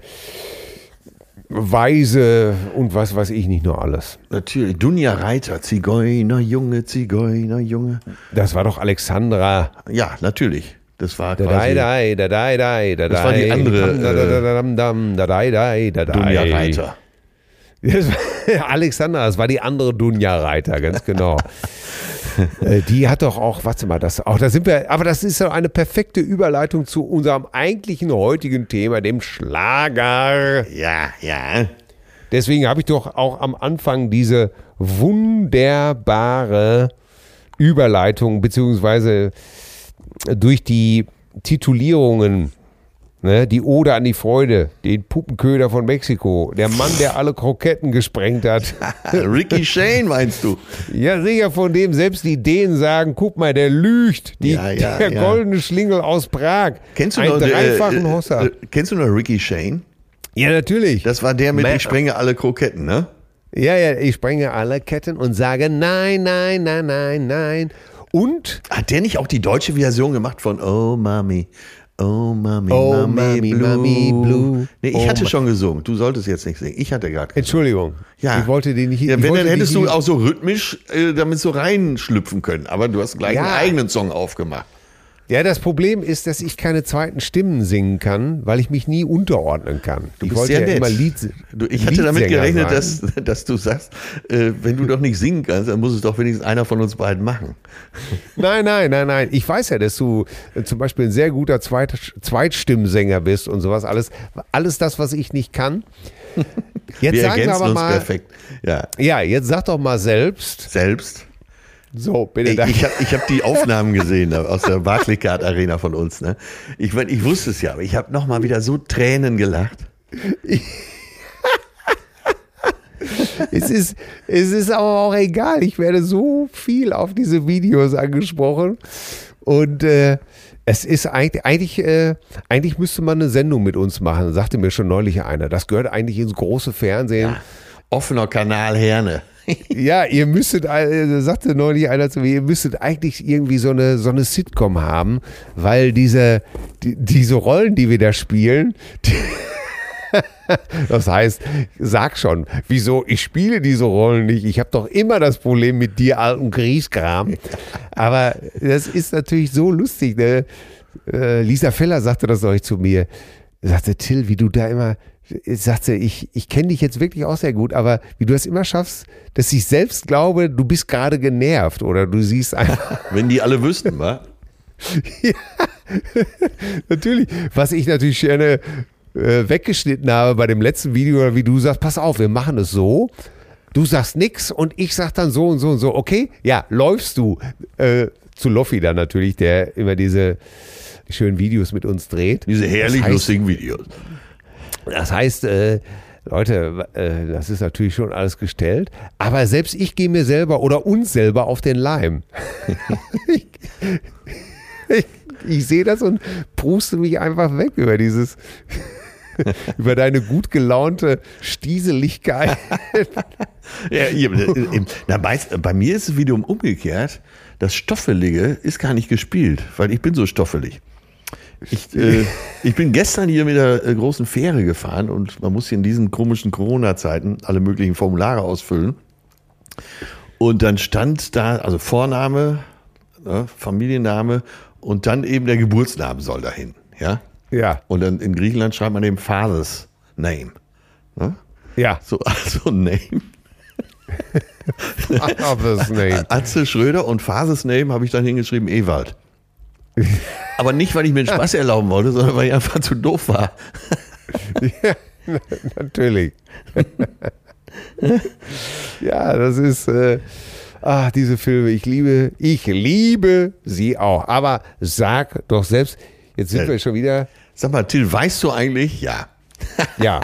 Weise und was weiß ich nicht nur alles. Natürlich. Dunja Reiter, Zigeuner, Junge, Zigeuner, Junge. Das war doch Alexandra. Ja, natürlich. Das war Da dai quasi dai, da dai dai, da Das war die dai, andere, dam, da, da, da, dam, dam, da dai dai, da dai. Dunja Reiter. Das war- Alexandra, das war die andere Dunja Reiter, ganz genau. Äh, Die hat doch auch, warte mal, das auch, da sind wir, aber das ist ja eine perfekte Überleitung zu unserem eigentlichen heutigen Thema, dem Schlager. Ja, ja. Deswegen habe ich doch auch am Anfang diese wunderbare Überleitung, beziehungsweise durch die Titulierungen Ne, die Ode an die Freude, den Puppenköder von Mexiko, der Mann, der alle Kroketten gesprengt hat. Ricky Shane meinst du? Ja, sicher, von dem selbst die Dänen sagen, guck mal, der lügt. Die, Ja, ja, der ja. goldene Schlingel aus Prag. Kennst du Einen noch, dreifachen äh, Hossa. äh, kennst du noch Ricky Shane? Ja, natürlich. Das war der mit Ma- Ich sprenge alle Kroketten, ne? Ja, ja, ich sprenge alle Ketten und sage nein, nein, nein, nein, nein. Und Hat der nicht auch die deutsche Version gemacht von Oh Mami, Oh Mami, Oh, Mami, Mami, Blue. Mami, Blue. Nee, ich Oh, hatte Ma- schon gesungen. Du solltest jetzt nicht singen. Ich hatte gerade gesungen. Entschuldigung. Ja. Ich wollte den nicht. Ja, ich wenn, wollte dann hättest die- du auch so rhythmisch äh, damit so reinschlüpfen können. Aber du hast gleich Ja. einen eigenen Song aufgemacht. Ja, das Problem ist, dass ich keine zweiten Stimmen singen kann, weil ich mich nie unterordnen kann. Du ich bist wollte sehr ja nett. immer Lied. Du, ich hatte damit Liedsänger gerechnet, sein. dass, dass du sagst, äh, wenn du doch nicht singen kannst, dann muss es doch wenigstens einer von uns beiden machen. Nein, nein, nein, nein. Ich weiß ja, dass du äh, zum Beispiel ein sehr guter Zweit Zweitstimmsänger bist und sowas. Alles, alles das, was ich nicht kann. Jetzt Wir sagen wir ergänzen aber uns mal. perfekt. Ja, Ja, jetzt sag doch mal selbst. selbst. So, bitte. Ich, danke. ich habe ich hab die Aufnahmen gesehen da aus der Barclaycard Arena von uns. Ne? Ich, mein, ich wusste es ja, aber ich habe nochmal wieder so Tränen gelacht. Es ist, es ist aber auch egal. Ich werde so viel auf diese Videos angesprochen. Und äh, es ist eigentlich, eigentlich, äh, eigentlich müsste man eine Sendung mit uns machen, sagte mir schon neulich einer. Das gehört eigentlich ins große Fernsehen. Offener Kanal Herne. Ja, ihr müsstet, äh, sagte neulich einer zu mir, ihr müsstet eigentlich irgendwie so eine, so eine Sitcom haben, weil diese, die, diese Rollen, die wir da spielen, die, das heißt, sag schon, wieso, ich spiele diese Rollen nicht, ich habe doch immer das Problem mit dir, alten Grieskram. Aber das ist natürlich so lustig, ne? Äh, Lisa Feller sagte das euch zu mir, sagte, Till, wie du da immer, sagte, ich, ich kenne dich jetzt wirklich auch sehr gut, aber wie du es immer schaffst, dass ich selbst glaube, du bist gerade genervt oder du siehst einfach, Wenn die alle wüssten, wa? natürlich, was ich natürlich gerne äh, weggeschnitten habe bei dem letzten Video, wie du sagst, pass auf, wir machen es so, du sagst nix und ich sag dann so und so und so, okay, ja, läufst du, äh, zu Loffi dann natürlich, der immer diese schönen Videos mit uns dreht. Diese herrlich Das heißt- lustigen Videos. Das heißt, äh, Leute, äh, das ist natürlich schon alles gestellt, aber selbst ich gehe mir selber oder uns selber auf den Leim. ich ich, ich sehe das und pruste mich einfach weg über dieses, über deine gut gelaunte Stieseligkeit. Ja, hier, äh, na, bei, bei mir ist es wiederum umgekehrt. Das Stoffelige ist gar nicht gespielt, weil ich bin so stoffelig. Ich, äh, ich bin gestern hier mit der äh, großen Fähre gefahren und man muss hier in diesen komischen Corona-Zeiten alle möglichen Formulare ausfüllen. Und dann stand da, also Vorname, ne, Familienname und dann eben der Geburtsname soll dahin. Ja? Ja, Und dann in Griechenland schreibt man eben Father's Name. Ne? ja. So, also Name. Father's Name. Atze Schröder und Father's Name habe ich dann hingeschrieben Ewald. Aber nicht, weil ich mir einen Spaß erlauben wollte, sondern weil ich einfach zu doof war. Ja, natürlich. Ja, das ist, äh, ach, diese Filme, ich liebe, ich liebe sie auch. Aber sag doch selbst, jetzt sind Ja. wir schon wieder, Sag mal, Till, weißt du eigentlich? Ja. ja.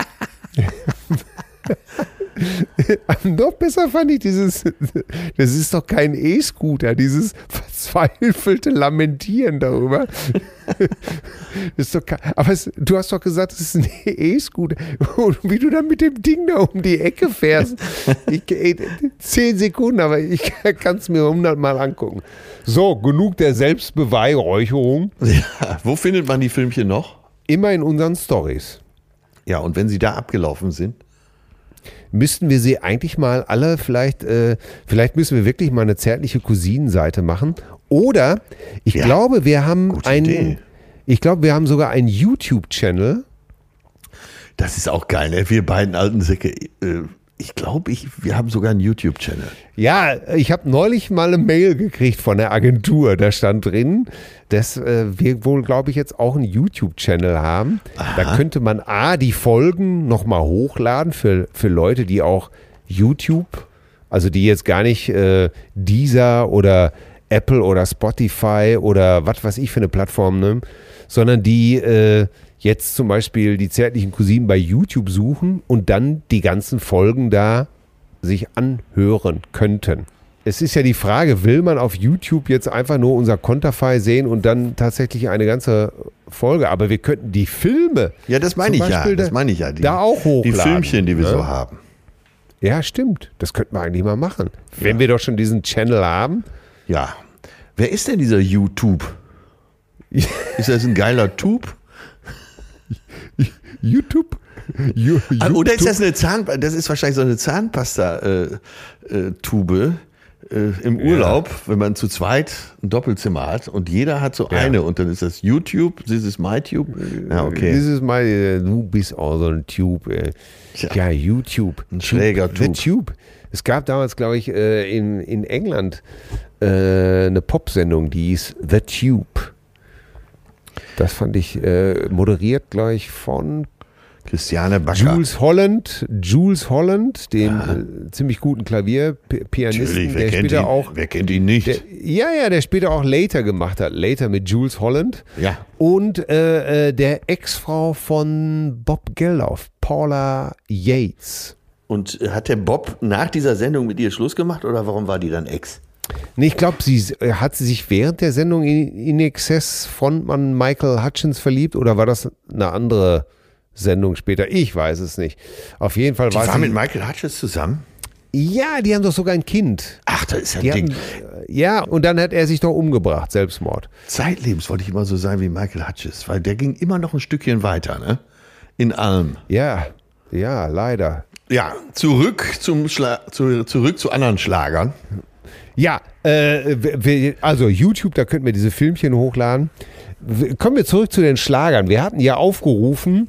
Noch besser fand ich dieses, das ist doch kein E-Scooter, dieses verzweifelte Lamentieren darüber. Das ist doch kein, aber es, du hast doch gesagt, es ist ein E-Scooter. Und wie du dann mit dem Ding da um die Ecke fährst, ich, ey, zehn Sekunden, aber ich kann es mir hundertmal angucken. So, genug der Selbstbeweihräucherung. Ja. Wo findet man die Filmchen noch? Immer in unseren Stories. Ja, und wenn sie da abgelaufen sind? Müssten wir sie eigentlich mal alle vielleicht, äh, vielleicht müssen wir wirklich mal eine zärtliche Cousinenseite machen. Oder ich Ja, glaube, wir haben gute Idee. einen, ich glaube, wir haben sogar einen YouTube-Channel. Das ist auch geil, ne? Wir beiden alten Säcke. Äh, ich glaube, ich, wir haben sogar einen YouTube-Channel. Ja, ich habe neulich mal eine Mail gekriegt von der Agentur. Da stand drin, dass äh, wir wohl, glaube ich, jetzt auch einen YouTube-Channel haben. Aha. Da könnte man A, die Folgen nochmal hochladen für, für Leute, die auch YouTube, also die jetzt gar nicht äh, Deezer oder Apple oder Spotify oder was weiß ich für eine Plattform nehmen, sondern die äh, jetzt zum Beispiel die zärtlichen Cousinen bei YouTube suchen und dann die ganzen Folgen da sich anhören könnten. Es ist ja die Frage, will man auf YouTube jetzt einfach nur unser Konterfei sehen und dann tatsächlich eine ganze Folge? Aber wir könnten die Filme. Ja, das meine ich ja. Das meine ich ja. Die, da auch hochladen. Die Filmchen, die wir ja. so haben. Ja, stimmt. Das könnten wir eigentlich mal machen. Wenn ja. wir doch schon diesen Channel haben. Ja. Wer ist denn dieser YouTube? Ist das ein geiler Tube? YouTube? You, Oder ist das eine Zahnpasta? Das ist wahrscheinlich so eine Zahnpasta-Tube äh, äh, im Urlaub, ja. wenn man zu zweit ein Doppelzimmer hat und jeder hat so ja. eine und dann ist das YouTube, this is my tube. Ja, okay. This is my, du bist auch so ein Tube. Ey. Ja. ja, YouTube. Ein schräger Tube. The Tube. Es gab damals, glaube ich, in, in England eine Popsendung, die hieß The Tube. Das fand ich äh, moderiert gleich von Christiane Backer. Jules Holland, Jules Holland, dem ja. äh, ziemlich guten Klavierpianisten, der später ihn, auch. Wer kennt ihn nicht? Der, ja, ja, der später auch Later gemacht hat. Later mit Jules Holland. Ja. Und äh, der Ex-Frau von Bob Geldof, Paula Yates. Und hat der Bob nach dieser Sendung mit ihr Schluss gemacht oder warum war die dann Ex? Nee, ich glaube, sie hat sie sich während der Sendung in, in Excess Frontmann Michael Hutchins verliebt oder war das eine andere Sendung später? Ich weiß es nicht. Auf jeden Fall die war sie. Die war mit Michael Hutchins zusammen? Ja, die haben doch sogar ein Kind. Ach, das ist ja die ein Ding. Hatten, ja, und dann hat er sich doch umgebracht, Selbstmord. Zeitlebens wollte ich immer so sein wie Michael Hutchins, weil der ging immer noch ein Stückchen weiter, ne? In allem. Ja, ja, leider. Ja, zurück zum Schla- zu, zurück zu anderen Schlagern. Ja, äh, wir, also YouTube, da könnten wir diese Filmchen hochladen. Kommen wir zurück zu den Schlagern. Wir hatten ja aufgerufen,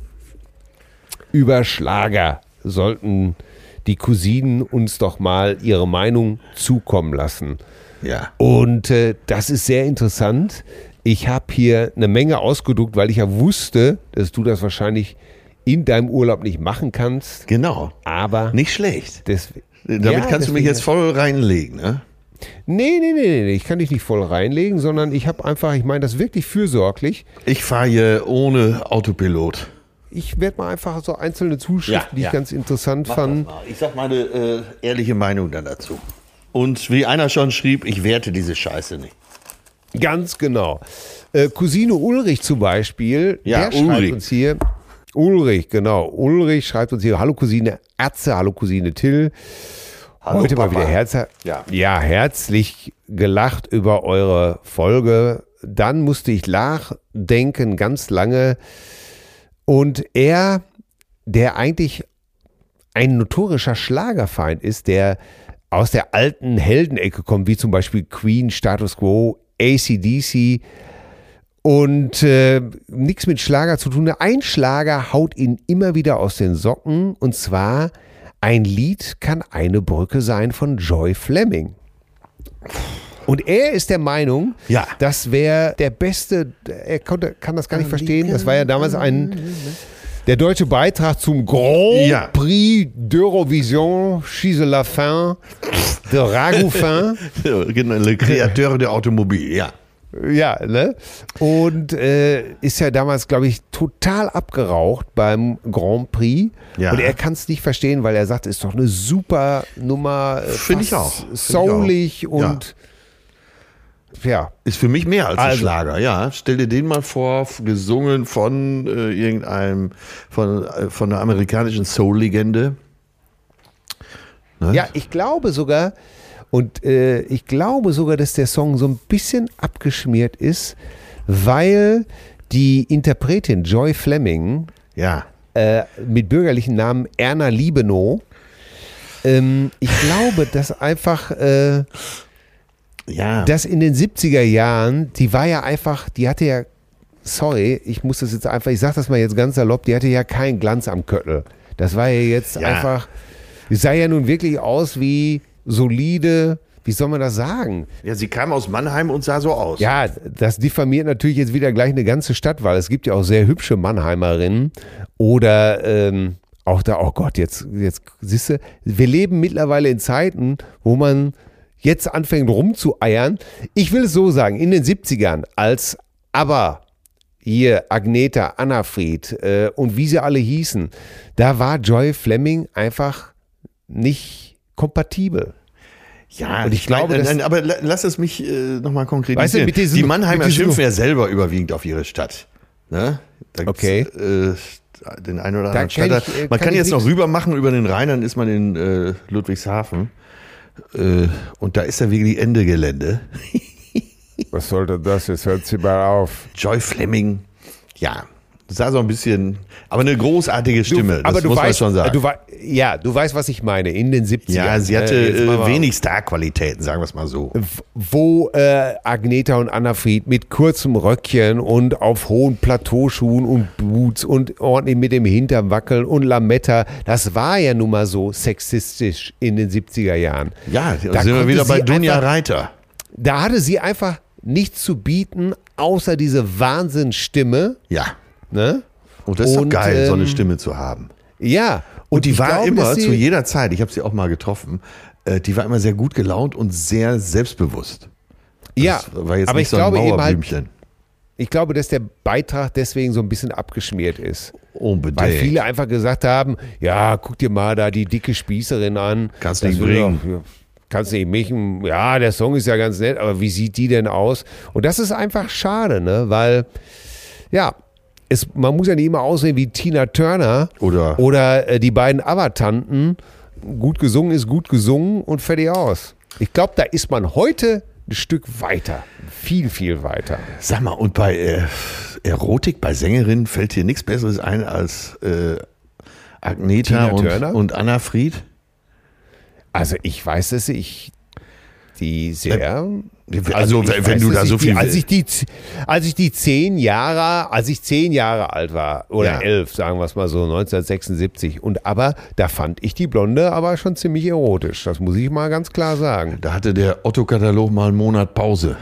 über Schlager sollten die Cousinen uns doch mal ihre Meinung zukommen lassen. Ja. Und äh, das ist sehr interessant. Ich habe hier eine Menge ausgedruckt, weil ich ja wusste, dass du das wahrscheinlich in deinem Urlaub nicht machen kannst. Genau. Aber nicht schlecht. Des, Damit ja, kannst du mich jetzt voll reinlegen, ne? Nee, nee, nee, nee, ich kann dich nicht voll reinlegen, sondern ich habe einfach, ich meine das wirklich fürsorglich. Ich fahre hier ohne Autopilot. Ich werde mal einfach so einzelne Zuschriften, ja, die ja. ich ganz interessant Mach fand. Ich sag meine äh, ehrliche Meinung dann dazu. Und wie einer schon schrieb, ich werte diese Scheiße nicht. Ganz genau. Äh, Cousine Ulrich zum Beispiel, ja, der Ulrich. schreibt uns hier, Ulrich, genau, Ulrich schreibt uns hier, hallo Cousine Atze, hallo Cousine Till. Hallo, Heute Papa. mal wieder herz- ja. ja, herzlich gelacht über eure Folge. Dann musste ich nachdenken ganz lange. Und er, der eigentlich ein notorischer Schlagerfeind ist, der aus der alten Heldenecke kommt, wie zum Beispiel Queen, Status Quo, A C D C und äh, nichts mit Schlager zu tun hat. Ein Schlager haut ihn immer wieder aus den Socken und zwar ein Lied kann eine Brücke sein von Joy Fleming. Und er ist der Meinung, ja. das wäre der beste, er konnte, kann das gar nicht verstehen, das war ja damals ein, der deutsche Beitrag zum Grand ja. Prix d'Eurovision, Chise la fin, de Ragoufin. Genau, le Créateur de Automobil, ja. Ja, ne? Und äh, ist ja damals, glaube ich, total abgeraucht beim Grand Prix. Ja. Und er kann es nicht verstehen, weil er sagt, ist doch eine super Nummer. Finde ich auch. Soulig und ja. ja. Ist für mich mehr als ein also, Schlager, ja. Stell dir den mal vor, gesungen von äh, irgendeinem, von, äh, von einer amerikanischen Soul-Legende. Ne? Ja, ich glaube sogar, und äh, ich glaube sogar, dass der Song so ein bisschen abgeschmiert ist, weil die Interpretin Joy Fleming ja. äh, mit bürgerlichen Namen Erna Liebenow, ähm, ich glaube, dass einfach äh, ja. das in den siebziger Jahren, die war ja einfach, die hatte ja, sorry, ich muss das jetzt einfach, ich sag das mal jetzt ganz salopp, die hatte ja keinen Glanz am Köttel. Das war ja jetzt ja. einfach, die sah ja nun wirklich aus wie solide, wie soll man das sagen? Ja, sie kam aus Mannheim und sah so aus. Ja, das diffamiert natürlich jetzt wieder gleich eine ganze Stadt, weil es gibt ja auch sehr hübsche Mannheimerinnen oder ähm, auch da, oh Gott, jetzt, jetzt siehst du, wir leben mittlerweile in Zeiten, wo man jetzt anfängt rumzueiern. Ich will es so sagen, in den siebzigern, als aber hier Agneta, Annafried äh, und wie sie alle hießen, da war Joy Fleming einfach nicht kompatibel. Ja, und ich, ich glaube, mein, das, nein, aber lass es mich äh, nochmal konkretisieren. Weißt du, mit diesen, die Mannheimer mit schimpfen ja selber überwiegend auf ihre Stadt. Ne? Da okay. Äh, den einen oder anderen Stadtteil. Äh, man kann, kann jetzt noch rüber machen über den Rhein, dann ist man in äh, Ludwigshafen. Äh, und da ist ja wirklich Ende Gelände. Was sollte das? Jetzt hört sie mal auf. Joy Fleming, ja, das sah so ein bisschen, aber eine großartige Stimme, du, aber das du muss weißt, man schon sagen. Du, ja, du weißt, was ich meine, in den siebzigern. Ja, sie hatte äh, äh, wenig Starqualitäten, sagen wir es mal so. Wo äh, Agneta und Annafried mit kurzem Röckchen und auf hohen Plateauschuhen und Boots und ordentlich mit dem Hintern wackeln und Lametta, das war ja nun mal so sexistisch in den siebziger Jahren. Ja, da da sind wir wieder bei Dunja einfach, Reiter. Da hatte sie einfach nichts zu bieten, außer diese Wahnsinnsstimme. Ja. Ne? Und das ist und, doch geil, ähm, so eine Stimme zu haben. Ja. Und, und die war glaube, immer, sie, zu jeder Zeit, ich habe sie auch mal getroffen, äh, die war immer sehr gut gelaunt und sehr selbstbewusst. Das ja, war jetzt aber nicht ich so ein glaube eben Mauerblümchen. halt, ich glaube, dass der Beitrag deswegen so ein bisschen abgeschmiert ist. Unbedingt. Weil viele einfach gesagt haben, ja, guck dir mal da die dicke Spießerin an. Kannst Das nicht will bringen. Doch, kannst nicht mischen. Ja, der Song ist ja ganz nett, aber wie sieht die denn aus? Und das ist einfach schade, ne? Weil, ja, es, man muss ja nicht immer aussehen wie Tina Turner Oder, oder äh, die beiden ABBA-Tanten. Gut gesungen ist gut gesungen und fertig aus. Ich glaube, da ist man heute ein Stück weiter. Viel, viel weiter. Sag mal, und bei äh, Erotik, bei Sängerinnen fällt dir nichts Besseres ein als äh, Agneta und, und Annafried? Also ich weiß, dass ich die sehr... Also, ich wenn weiß, du da dass so ich viel... Die, als, ich die, als ich die zehn Jahre, als ich zehn Jahre alt war, oder Ja. elf, sagen wir es mal so, neunzehnhundertsechsundsiebzig. Und aber, da fand ich die Blonde aber schon ziemlich erotisch. Das muss ich mal ganz klar sagen. Da hatte der Otto-Katalog mal einen Monat Pause.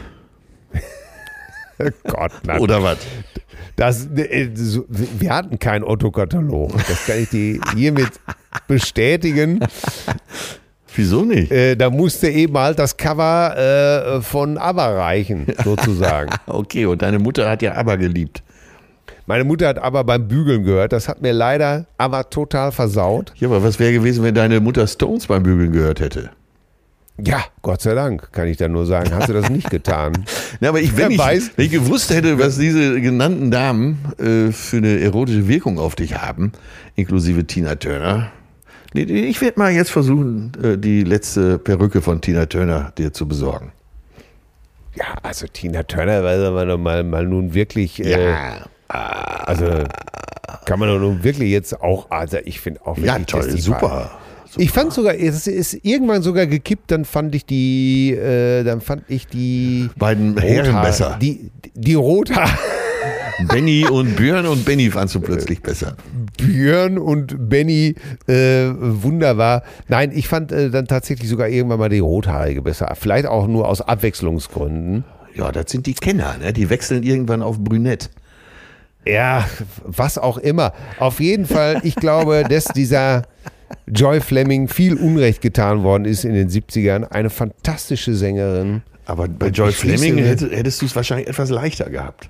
Gott, nein. Oder was? Das, äh, so- wir hatten keinen Otto-Katalog. Das kann ich dir hiermit bestätigen. Wieso nicht? Äh, da musste eben halt das Cover äh, von ABBA reichen, sozusagen. Okay, und deine Mutter hat ja ABBA geliebt. Meine Mutter hat ABBA beim Bügeln gehört. Das hat mir leider ABBA total versaut. Ja, aber was wäre gewesen, wenn deine Mutter Stones beim Bügeln gehört hätte? Ja, Gott sei Dank, kann ich dann nur sagen, hat sie das nicht getan. Ja, aber ich, wenn, Wer ich, weiß. wenn ich gewusst hätte, was diese genannten Damen äh, für eine erotische Wirkung auf dich haben, inklusive Tina Turner. Nee, ich werde mal jetzt versuchen, äh, die letzte Perücke von Tina Turner dir zu besorgen. Ja, also Tina Turner, weil man mal, mal nun wirklich, äh, also kann man doch nun wirklich jetzt auch, also ich finde auch wirklich, Ja, toll, dass die super. war- Ich fand sogar, es ist irgendwann sogar gekippt, dann fand ich die, äh, dann fand ich die Beiden Herren Rothaar- besser. Die, die Rothaar. Benny und Björn und Benny fandst du plötzlich besser. Björn und Benny äh, wunderbar. Nein, ich fand äh, dann tatsächlich sogar irgendwann mal die Rothaarige besser. Vielleicht auch nur aus Abwechslungsgründen. Ja, das sind die Kenner, ne? Die wechseln irgendwann auf Brünett. Ja, was auch immer. Auf jeden Fall, ich glaube, dass dieser Joy Fleming viel Unrecht getan worden ist in den siebzigern. Eine fantastische Sängerin. Aber bei Und Joy ich schließe- Fleming hätte, hättest du es wahrscheinlich etwas leichter gehabt.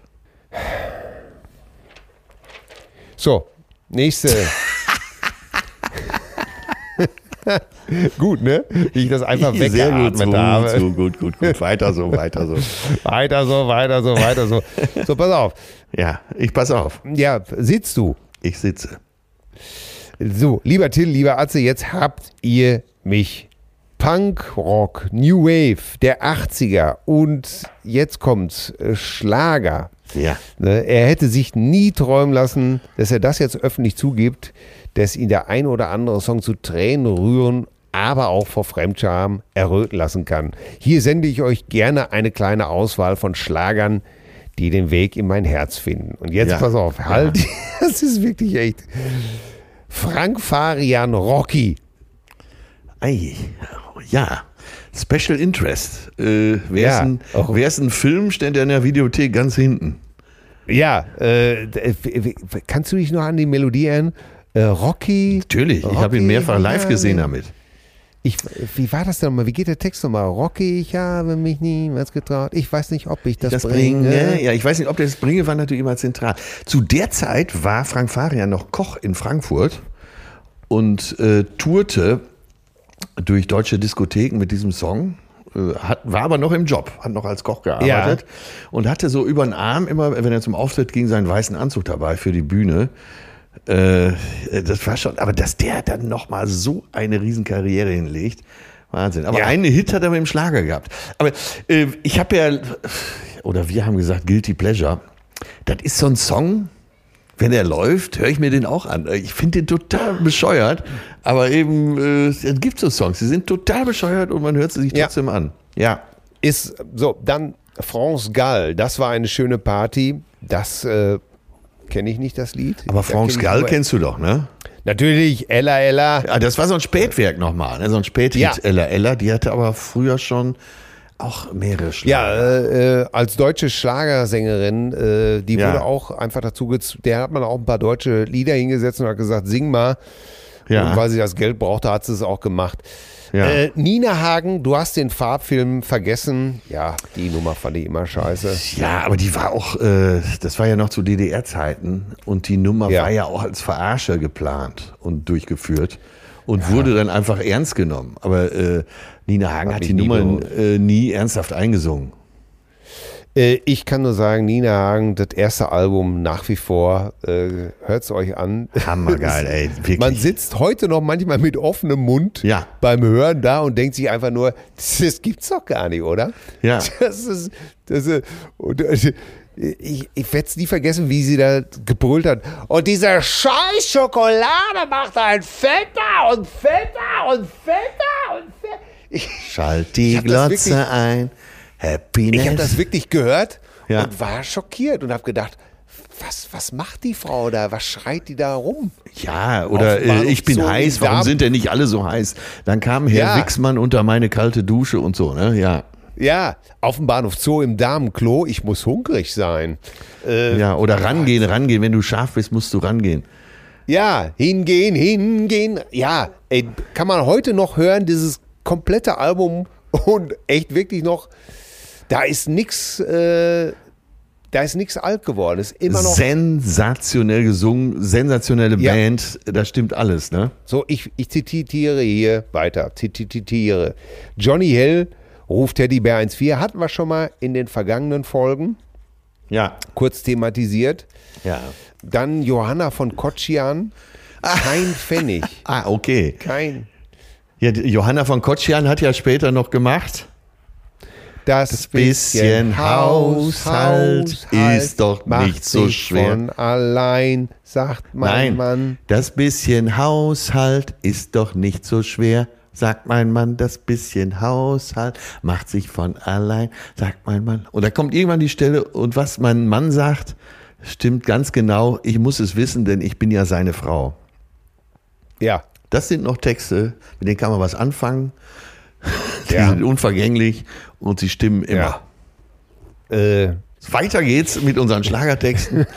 So, nächste. Gut, ne? Wie ich das einfach Sehr gut, weggeatmet so, habe. so, gut, gut, gut. Weiter so, weiter so. Weiter so, weiter so, weiter so. So, pass auf. Ja, ich pass auf. Ja, sitzt du. Ich sitze. So, lieber Till, lieber Atze, jetzt habt ihr mich. Punk, Rock, New Wave der achtziger und jetzt kommt's, äh, Schlager. Ja. Ne, er hätte sich nie träumen lassen, dass er das jetzt öffentlich zugibt, dass ihn der ein oder andere Song zu Tränen rühren, aber auch vor Fremdscham erröten lassen kann. Hier sende ich euch gerne eine kleine Auswahl von Schlagern, die den Weg in mein Herz finden. Und jetzt Ja. pass auf, halt, das ist wirklich echt. Frank Farian, Rocky. Ei, ja. Special Interest. Äh, Wäre Ja, es ein, auch- wär's ein Film, ständ er in der Videothek ganz hinten. Ja, äh, d- w- w- kannst du dich noch an die Melodie erinnern? Äh, Rocky. Natürlich, ich Rocky, habe ihn mehrfach live ja, gesehen damit. Ich, wie war das denn nochmal? Wie geht der Text nochmal? Rocky, ich habe mich niemals getraut. Ich weiß nicht, ob ich das, das bringe. bringe. Ja, ich weiß nicht, ob das bringe, war natürlich immer zentral. Zu der Zeit war Frank Farian noch Koch in Frankfurt und äh, tourte durch deutsche Diskotheken mit diesem Song. Äh, hat, war aber noch im Job, hat noch als Koch gearbeitet ja. und hatte so über den Arm immer, wenn er zum Auftritt ging, seinen weißen Anzug dabei für die Bühne. Äh, das war schon, aber dass der dann nochmal so eine Riesenkarriere hinlegt, Wahnsinn. Aber ja. einen Hit hat er mit dem Schlager gehabt. Aber äh, ich habe ja, oder wir haben gesagt, Guilty Pleasure. Das ist so ein Song, wenn er läuft, höre ich mir den auch an. Ich finde den total bescheuert, aber eben, äh, es gibt so Songs, die sind total bescheuert und man hört sie sich trotzdem ja. an. Ja. Ist so, dann France Gall, das war eine schöne Party. Das äh, kenne ich nicht, das Lied. Aber France Gall kennst du doch, ne? Natürlich, Ella Ella. Ja, das war so ein Spätwerk nochmal, ne? So ein Späthit, ja. Ella Ella. Die hatte aber früher schon auch mehrere Schlager. Ja, äh, als deutsche Schlagersängerin, äh, die Ja. wurde auch einfach dazu gezwungen, der hat man auch ein paar deutsche Lieder hingesetzt und hat gesagt, sing mal. Ja. Und weil sie das Geld brauchte, hat sie es auch gemacht. Ja. Äh, Nina Hagen, du hast den Farbfilm vergessen. Ja, die Nummer fand ich immer scheiße. Ja, aber die war auch, äh, das war ja noch zu D D R-Zeiten und die Nummer Ja. war ja auch als Verarsche geplant und durchgeführt und wurde dann einfach ernst genommen. Aber äh, Nina Hagen Hab hat ich die nie Nummer gehört. äh, nie ernsthaft eingesungen. Äh, ich kann nur sagen, Nina Hagen, das erste Album nach wie vor, äh, hört es euch an. Hammergeil, ey, wirklich. Man sitzt heute noch manchmal mit offenem Mund Ja. beim Hören da und denkt sich einfach nur, das, das gibt's doch gar nicht, oder? Ja. Das ist, das ist, und, äh, ich ich werde es nie vergessen, wie sie da gebrüllt hat. Und diese scheiß Schokolade macht einen fetter und fetter und fetter und fetter. Ich, Schalt die Ich hab das Glotze wirklich- ein, Happiness. ich habe das wirklich gehört Ja. und war schockiert und habe gedacht, was, was macht die Frau da? Was schreit die da rum? Ja, oder Auf dem äh, Bahnhof ich bin Zoo heiß, in warum Darm- sind denn nicht alle so heiß? Dann kam Herr Ja. Wixmann unter meine kalte Dusche und so, ne? Ja. Ja, auf dem Bahnhof Zoo im Damenklo, ich muss hungrig sein. Äh, Ja, oder rangehen, rangehen. Wenn du scharf bist, musst du rangehen. Ja, hingehen, hingehen. Ja, ey, kann man heute noch hören, dieses komplette Album und echt wirklich noch, da ist nix, äh, da ist nix alt geworden. Ist immer noch Sensationell gesungen, sensationelle Ja. Band, da stimmt alles, ne? so. Ich, ich zitiere hier weiter, zitiere. Johnny Hill ruft Teddybär eins vier, hatten wir schon mal in den vergangenen Folgen Ja. kurz thematisiert. Ja. Dann Johanna von Kotschian, kein Pfennig, Ah, okay. kein. Ja, die Johanna von Kotschian hat ja später noch gemacht. Das bisschen Haushalt ist doch macht nicht so sich schwer. Von allein, sagt mein Nein, Mann. das bisschen Haushalt ist doch nicht so schwer, sagt mein Mann. Das bisschen Haushalt macht sich von allein, sagt mein Mann. Und da kommt irgendwann die Stelle, und was mein Mann sagt, stimmt ganz genau. Ich muss es wissen, denn ich bin ja seine Frau. Ja, Das sind noch Texte, mit denen kann man was anfangen. Die Ja. sind unvergänglich und sie stimmen immer. ja. Äh, Weiter geht's mit unseren Schlagertexten.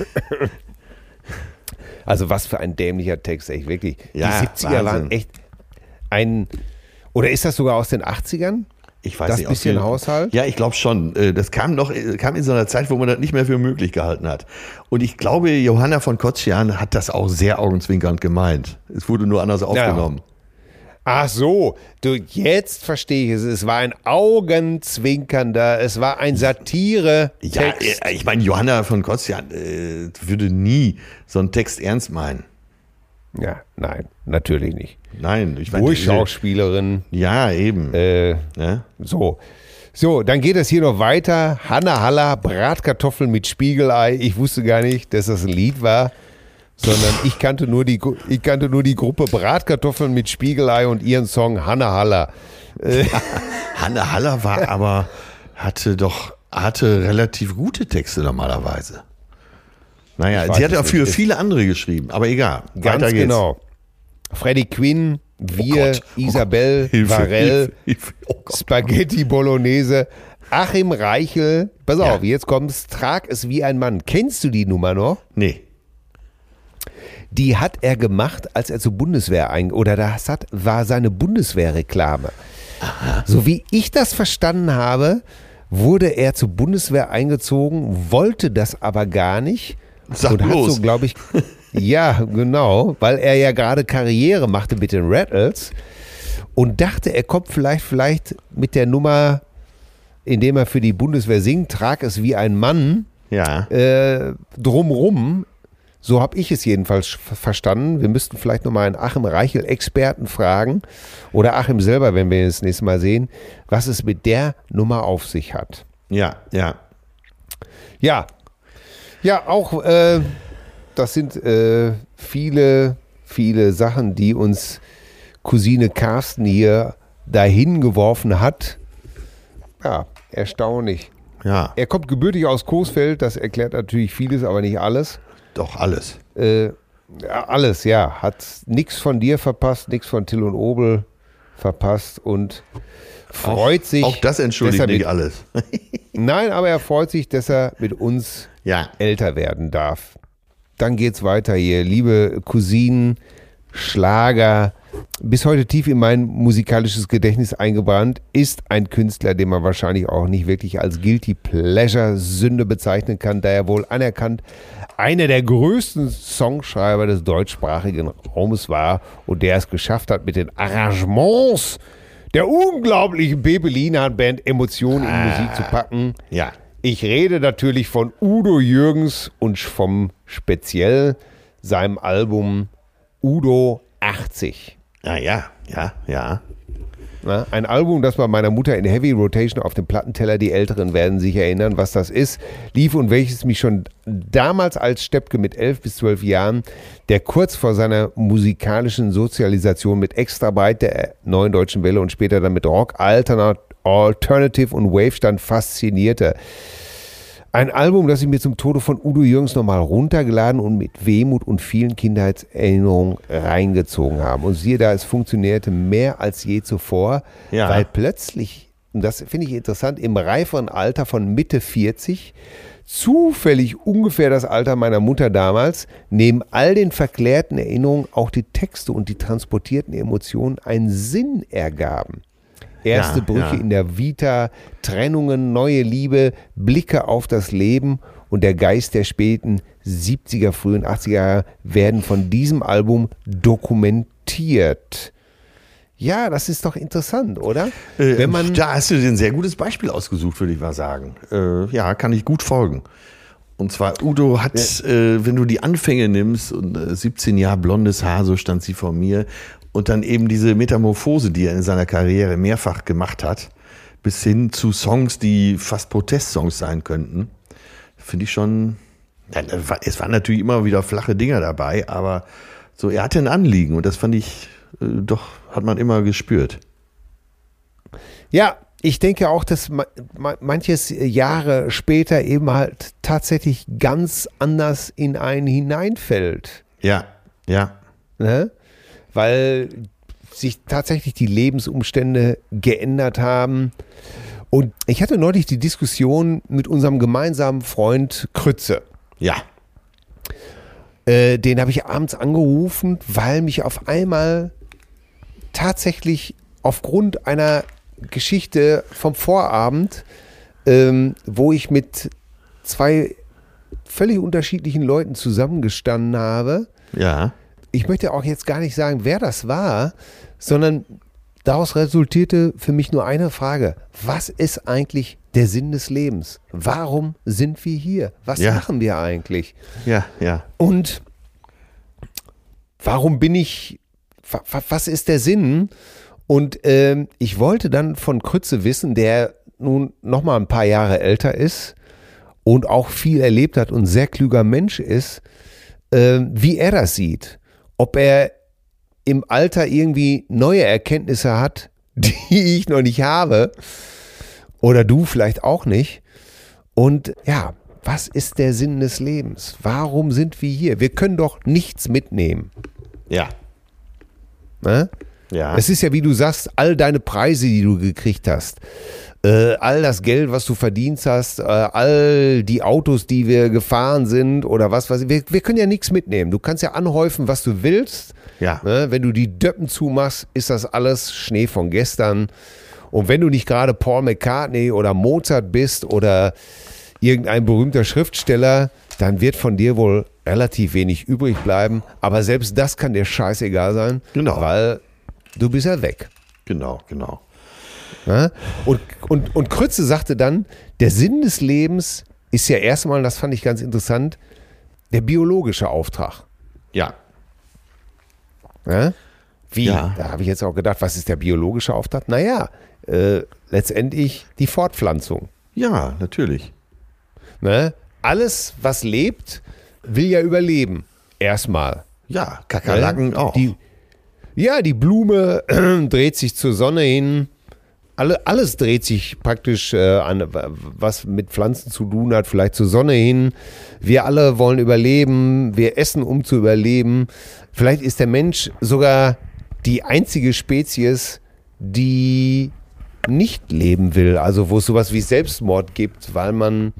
also was für ein dämlicher Text, echt wirklich. Ja, Die siebziger Wahnsinn. waren echt ein, oder ist das sogar aus den achtzigern? Ich weiß Das nicht, bisschen aus dem- Haushalt? Ja, ich glaube schon. Äh, Das kam noch, äh, kam in so einer Zeit, wo man das nicht mehr für möglich gehalten hat. Und ich glaube, Johanna von Kotschian hat das auch sehr augenzwinkernd gemeint. Es wurde nur anders aufgenommen. Ach so, du, jetzt verstehe ich es. Es war ein augenzwinkernder, es war ein Satire-Text. Ja, äh, ich meine, Johanna von Kotschian äh, würde nie so einen Text ernst meinen. Ja, nein, natürlich nicht. Nein, ich meine. Durchschauspielerin, Ja, eben. äh, Ne? so. So, dann geht es hier noch weiter. Hanna Haller, Bratkartoffeln mit Spiegelei. Ich wusste gar nicht, dass das ein Lied war, sondern ich kannte nur die, Gru- ich kannte nur die Gruppe Bratkartoffeln mit Spiegelei und ihren Song Hanna Haller. Hanne Haller war aber, hatte doch, hatte relativ gute Texte normalerweise. Naja, Ich weiß sie hat es ja für nicht. viele andere geschrieben, aber egal. Ganz Weiter geht's. genau. Freddie Quinn, wir, Oh Gott, oh Isabel, Gott. Hilfe, Varell, Hilfe, Hilfe. Oh Gott. Spaghetti Bolognese, Achim Reichel. Pass Ja. auf, jetzt kommt's. Trag es wie ein Mann. Kennst du die Nummer noch? Nee. die hat er gemacht, als er zur Bundeswehr ein oder das hat, war seine Bundeswehrreklame. Aha. So wie ich das verstanden habe, wurde er zur Bundeswehr eingezogen, wollte das aber gar nicht. Sag und bloß. hat so, glaube ich, ja, genau, weil er ja gerade Karriere machte mit den Rattles und dachte, er kommt vielleicht, vielleicht mit der Nummer, indem er für die Bundeswehr singt, trag es wie ein Mann, ja. äh, drumrum. So habe ich es jedenfalls verstanden. Wir müssten vielleicht nochmal einen Achim Reichel-Experten fragen oder Achim selber, wenn wir ihn das nächste Mal sehen, was es mit der Nummer auf sich hat. Ja, ja. Ja, ja, auch äh, das sind äh, viele, viele Sachen, die uns Cousine Carsten hier dahin geworfen hat. Ja, erstaunlich. Ja. Er kommt gebürtig aus Coesfeld, das erklärt natürlich vieles, aber nicht alles. Doch, alles. Äh, ja, alles, ja. Hat nichts von dir verpasst, nichts von Till und Obel verpasst und freut auch, sich. Auch das entschuldigt nicht mit, alles. Nein, aber er freut sich, dass er mit uns ja. älter werden darf. Dann geht's weiter hier. Liebe Cousinen, Schlager, bis heute tief in mein musikalisches Gedächtnis eingebrannt, ist ein Künstler, den man wahrscheinlich auch nicht wirklich als Guilty Pleasure Sünde bezeichnen kann, da er wohl anerkannt einer der größten Songschreiber des deutschsprachigen Raumes war und der es geschafft hat, mit den Arrangements der unglaublichen Bebelina-Band Emotionen in Musik zu packen. Ja. Ich rede natürlich von Udo Jürgens und vom speziell seinem Album Udo achtzig. Ja, ja, ja, ja. Na, ein Album, das bei meiner Mutter in Heavy Rotation auf dem Plattenteller, die Älteren werden sich erinnern, was das ist, lief und welches mich schon damals als Steppke mit elf bis zwölf Jahren, der kurz vor seiner musikalischen Sozialisation mit Extrabyte der Neuen Deutschen Welle und später dann mit Rock, Alternative und Wave stand, faszinierte. Ein Album, das ich mir zum Tode von Udo Jürgens nochmal runtergeladen und mit Wehmut und vielen Kindheitserinnerungen reingezogen habe. Und siehe da, es funktionierte mehr als je zuvor, ja. weil plötzlich, und das finde ich interessant, im reiferen Alter von Mitte vierzig, zufällig ungefähr das Alter meiner Mutter damals, neben all den verklärten Erinnerungen auch die Texte und die transportierten Emotionen einen Sinn ergaben. Erste ja, Brüche ja. in der Vita, Trennungen, neue Liebe, Blicke auf das Leben und der Geist der späten siebziger, frühen achtziger Jahre werden von diesem Album dokumentiert. Ja, das ist doch interessant, oder? Äh, Wenn man da hast du dir ein sehr gutes Beispiel ausgesucht, würde ich mal sagen. Äh, ja, kann ich gut folgen. Und zwar, Udo hat, ja. äh, wenn du die Anfänge nimmst, und äh, siebzehn Jahre blondes Haar, so stand sie vor mir, und dann eben diese Metamorphose, die er in seiner Karriere mehrfach gemacht hat, bis hin zu Songs, die fast Protestsongs sein könnten, finde ich schon, es waren natürlich immer wieder flache Dinger dabei, aber so, er hatte ein Anliegen und das fand ich, äh, doch, hat man immer gespürt. Ja, ich denke auch, dass manches Jahre später eben halt tatsächlich ganz anders in einen hineinfällt. Ja, ja. Ne? Weil sich tatsächlich die Lebensumstände geändert haben. Und ich hatte neulich die Diskussion mit unserem gemeinsamen Freund Krütze. Ja. Äh, den habe ich abends angerufen, weil mich auf einmal tatsächlich aufgrund einer Geschichte vom Vorabend, ähm, wo ich mit zwei völlig unterschiedlichen Leuten zusammengestanden habe. Ja. Ich möchte auch jetzt gar nicht sagen, wer das war, sondern daraus resultierte für mich nur eine Frage. Was ist eigentlich der Sinn des Lebens? Warum sind wir hier? Was ja. machen wir eigentlich? Ja, ja. Und warum bin ich, was ist der Sinn? Und ähm, ich wollte dann von Krütze wissen, der nun noch mal ein paar Jahre älter ist und auch viel erlebt hat und ein sehr klüger Mensch ist, äh, wie er das sieht. Ob er im Alter irgendwie neue Erkenntnisse hat, die ich noch nicht habe oder du vielleicht auch nicht. Und ja, was ist der Sinn des Lebens? Warum sind wir hier? Wir können doch nichts mitnehmen. Ja. Ne? Ja. Es ist ja, wie du sagst, all deine Preise, die du gekriegt hast. äh, all das Geld, was du verdient hast, äh, all die Autos, die wir gefahren sind oder was weiß ich, wir, wir können ja nichts mitnehmen. Du kannst ja anhäufen, was du willst. Ja. Ne? Wenn du die Döppen zumachst, ist das alles Schnee von gestern. Und wenn du nicht gerade Paul McCartney oder Mozart bist oder irgendein berühmter Schriftsteller, dann wird von dir wohl relativ wenig übrig bleiben. Aber selbst das kann dir scheißegal sein, Genau. weil du bist ja weg. Genau, genau. Ja? Und, und, und Krütze sagte dann, der Sinn des Lebens ist ja erstmal, das fand ich ganz interessant, der biologische Auftrag. Ja. Ja? Wie? Ja. Da habe ich jetzt auch gedacht, was ist der biologische Auftrag? Naja, äh, letztendlich die Fortpflanzung. Ja, natürlich. Ne? Alles, was lebt, will ja überleben. Erstmal. Ja, Kakerlaken Ne? auch. Die, ja, die Blume dreht sich zur Sonne hin. Alle, alles dreht sich praktisch äh, an, was mit Pflanzen zu tun hat, vielleicht zur Sonne hin. Wir alle wollen überleben. Wir essen, um zu überleben. Vielleicht ist der Mensch sogar die einzige Spezies, die nicht leben will. Also wo es sowas wie Selbstmord gibt, weil man...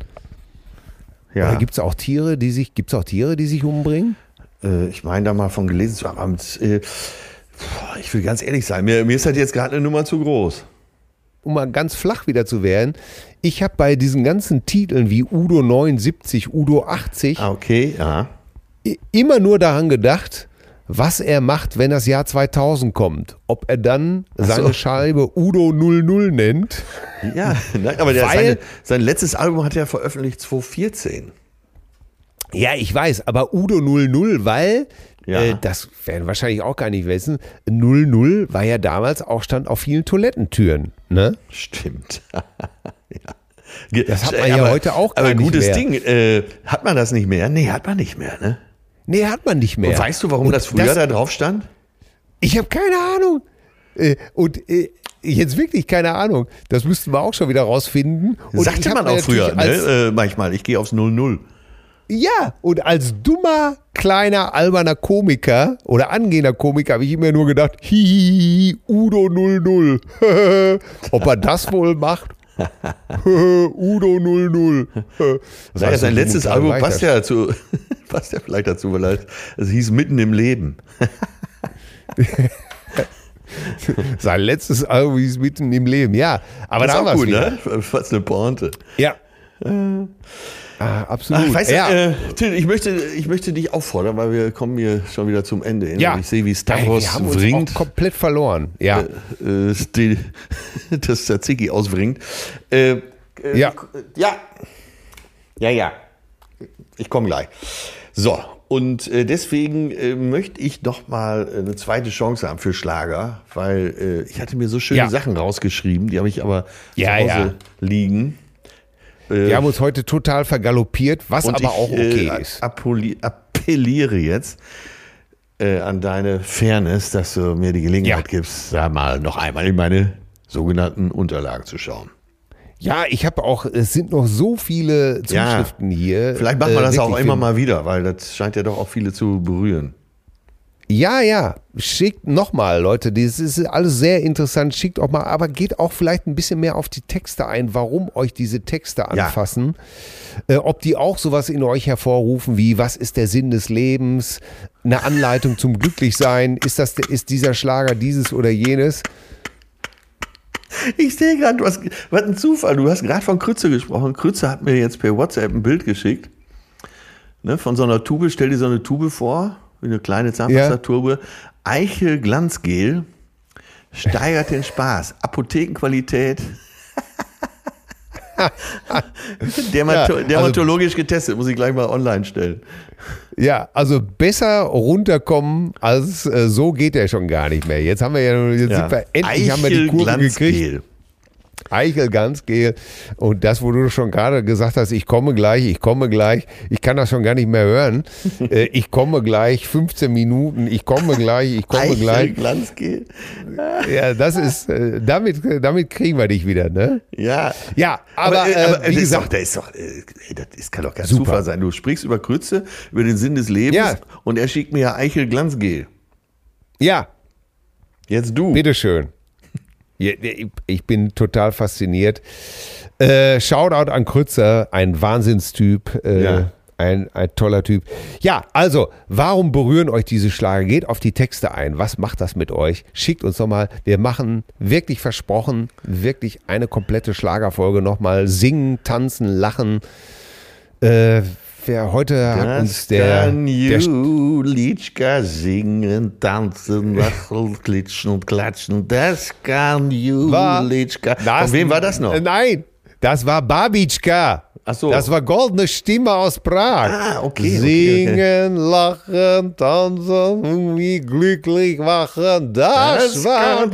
ja. Gibt es auch Tiere, die sich, gibt's auch Tiere, die sich umbringen? Äh, ich meine da mal von gelesen zu haben. aber mit, äh, boah, ich will ganz ehrlich sein, mir, mir ist das jetzt gerade eine Nummer zu groß. Um mal ganz flach wieder zu werden, ich habe bei diesen ganzen Titeln wie Udo neunundsiebzig, Udo achtzig Ah, okay, ja. i- immer nur daran gedacht, was er macht, wenn das Jahr zweitausend kommt. Ob er dann seine so. Scheibe Udo null null nennt. Ja, nein, aber der, Weil- seine, sein letztes Album hat er veröffentlicht zwanzig vierzehn. Ja, ich weiß, aber Udo null null, weil, Ja. äh, das werden wahrscheinlich auch gar nicht wissen, null null war ja damals auch Stand auf vielen Toilettentüren. Ne? Stimmt. ja. Das hat man ja heute auch gar Aber nicht gutes mehr. Ding, äh, hat man das nicht mehr? Nee, hat man nicht mehr, ne? Nee, hat man nicht mehr. Und weißt du, warum Und das früher das- da drauf stand? Ich habe keine Ahnung. Äh, Und äh, jetzt wirklich keine Ahnung. Das müssten wir auch schon wieder rausfinden. Und ich Sagte hab man mir auch früher, natürlich als, ne? Äh, manchmal, ich gehe aufs null null. Ja, und als dummer, kleiner, alberner Komiker oder angehender Komiker habe ich immer nur gedacht, hihihi, Udo null null. Ob er das wohl macht? Udo null null. Das Naja, heißt, sein du letztes musst Album weiter- passt ja, zu, passt ja vielleicht dazu, weil es hieß Mitten im Leben. Sein letztes Album hieß Mitten im Leben, ja. Aber Das da ist haben auch wir gut, wieder. ne? Fast eine Pointe. Ja. Ah, absolut. Ach, weißt du, ja. äh, Till, ich möchte, ich möchte dich auffordern, weil wir kommen hier schon wieder zum Ende hin. ja. Und ich sehe, wie Ey, Stavros wir haben uns wringt, auch komplett verloren. Ja. äh, die, das Tzatziki auswringt. Äh, äh, Ja. Ja. Ja, ja. Ich komme gleich. So, und äh, deswegen äh, möchte ich noch mal eine zweite Chance haben für Schlager, weil äh, ich hatte mir so schöne Ja. Sachen rausgeschrieben, die habe ich aber Ja, zu Hause ja. liegen. Wir haben uns heute total vergaloppiert, was Und aber ich auch okay äh, ist. appelli- appelliere jetzt äh, an deine Fairness, dass du mir die Gelegenheit Ja. gibst, da mal noch einmal in meine sogenannten Unterlagen zu schauen. Ja, ich habe auch, es sind noch so viele Zuschriften hier. Vielleicht machen wir Äh, das auch wirklich, immer wir- mal wieder, weil das scheint ja doch auch viele zu berühren. Ja, ja, schickt nochmal, Leute, das ist alles sehr interessant, schickt auch mal, aber geht auch vielleicht ein bisschen mehr auf die Texte ein, warum euch diese Texte Ja. anfassen. Äh, ob die auch sowas in euch hervorrufen wie, was ist der Sinn des Lebens, eine Anleitung zum Glücklichsein, ist, das, ist dieser Schlager dieses oder jenes? Ich sehe gerade, du hast, was ein Zufall, du hast gerade von Krütze gesprochen. Krütze hat mir jetzt per WhatsApp ein Bild geschickt, ne, von so einer Tube, stell dir so eine Tube vor, wie eine kleine Zahnpastatube, Eichel Glanzgel, steigert den Spaß, Apothekenqualität, Dermato- Ja, also- dermatologisch getestet, muss ich gleich mal online stellen. Ja, also besser runterkommen als äh, so geht er schon gar nicht mehr. Jetzt haben wir ja, jetzt Ja. sind wir, endlich haben wir die Kurve gekriegt. Glanzgel. Eichel ganz gel. Und das, wo du schon gerade gesagt hast, ich komme gleich, ich komme gleich, ich kann das schon gar nicht mehr hören. äh, ich komme gleich, fünfzehn Minuten, ich komme gleich, ich komme Eichel gleich. Glanzgel. Ja, das ist, äh, damit, damit kriegen wir dich wieder, ne? Ja. Ja, aber, äh, äh, aber wie das gesagt, ist doch, das ist doch, äh, ey, das ist, kann doch kein Super. Zufall sein. Du sprichst über Krütze, über den Sinn des Lebens Ja. und er schickt mir ja Eichel Glanzgel. ja, Jetzt du. bitteschön. Ich bin total fasziniert. Äh, Shoutout an Krützer, ein Wahnsinnstyp, äh, ja. ein, ein toller Typ. Ja, also, warum berühren euch diese Schlager? Geht auf die Texte ein. Was macht das mit euch? Schickt uns nochmal. Wir machen, wirklich versprochen, wirklich eine komplette Schlagerfolge nochmal. Singen, tanzen, lachen. Äh, wer heute das hat uns der... kann der Julitschka singen, tanzen, lachen, klitschen und klatschen. Das kann Julitschka. Von wem war das noch? Nein, das war Babitschka. Ach so. Das war Goldene Stimme aus Prag. Ah, okay. Singen, okay, okay. lachen, tanzen, irgendwie glücklich machen. Das, das war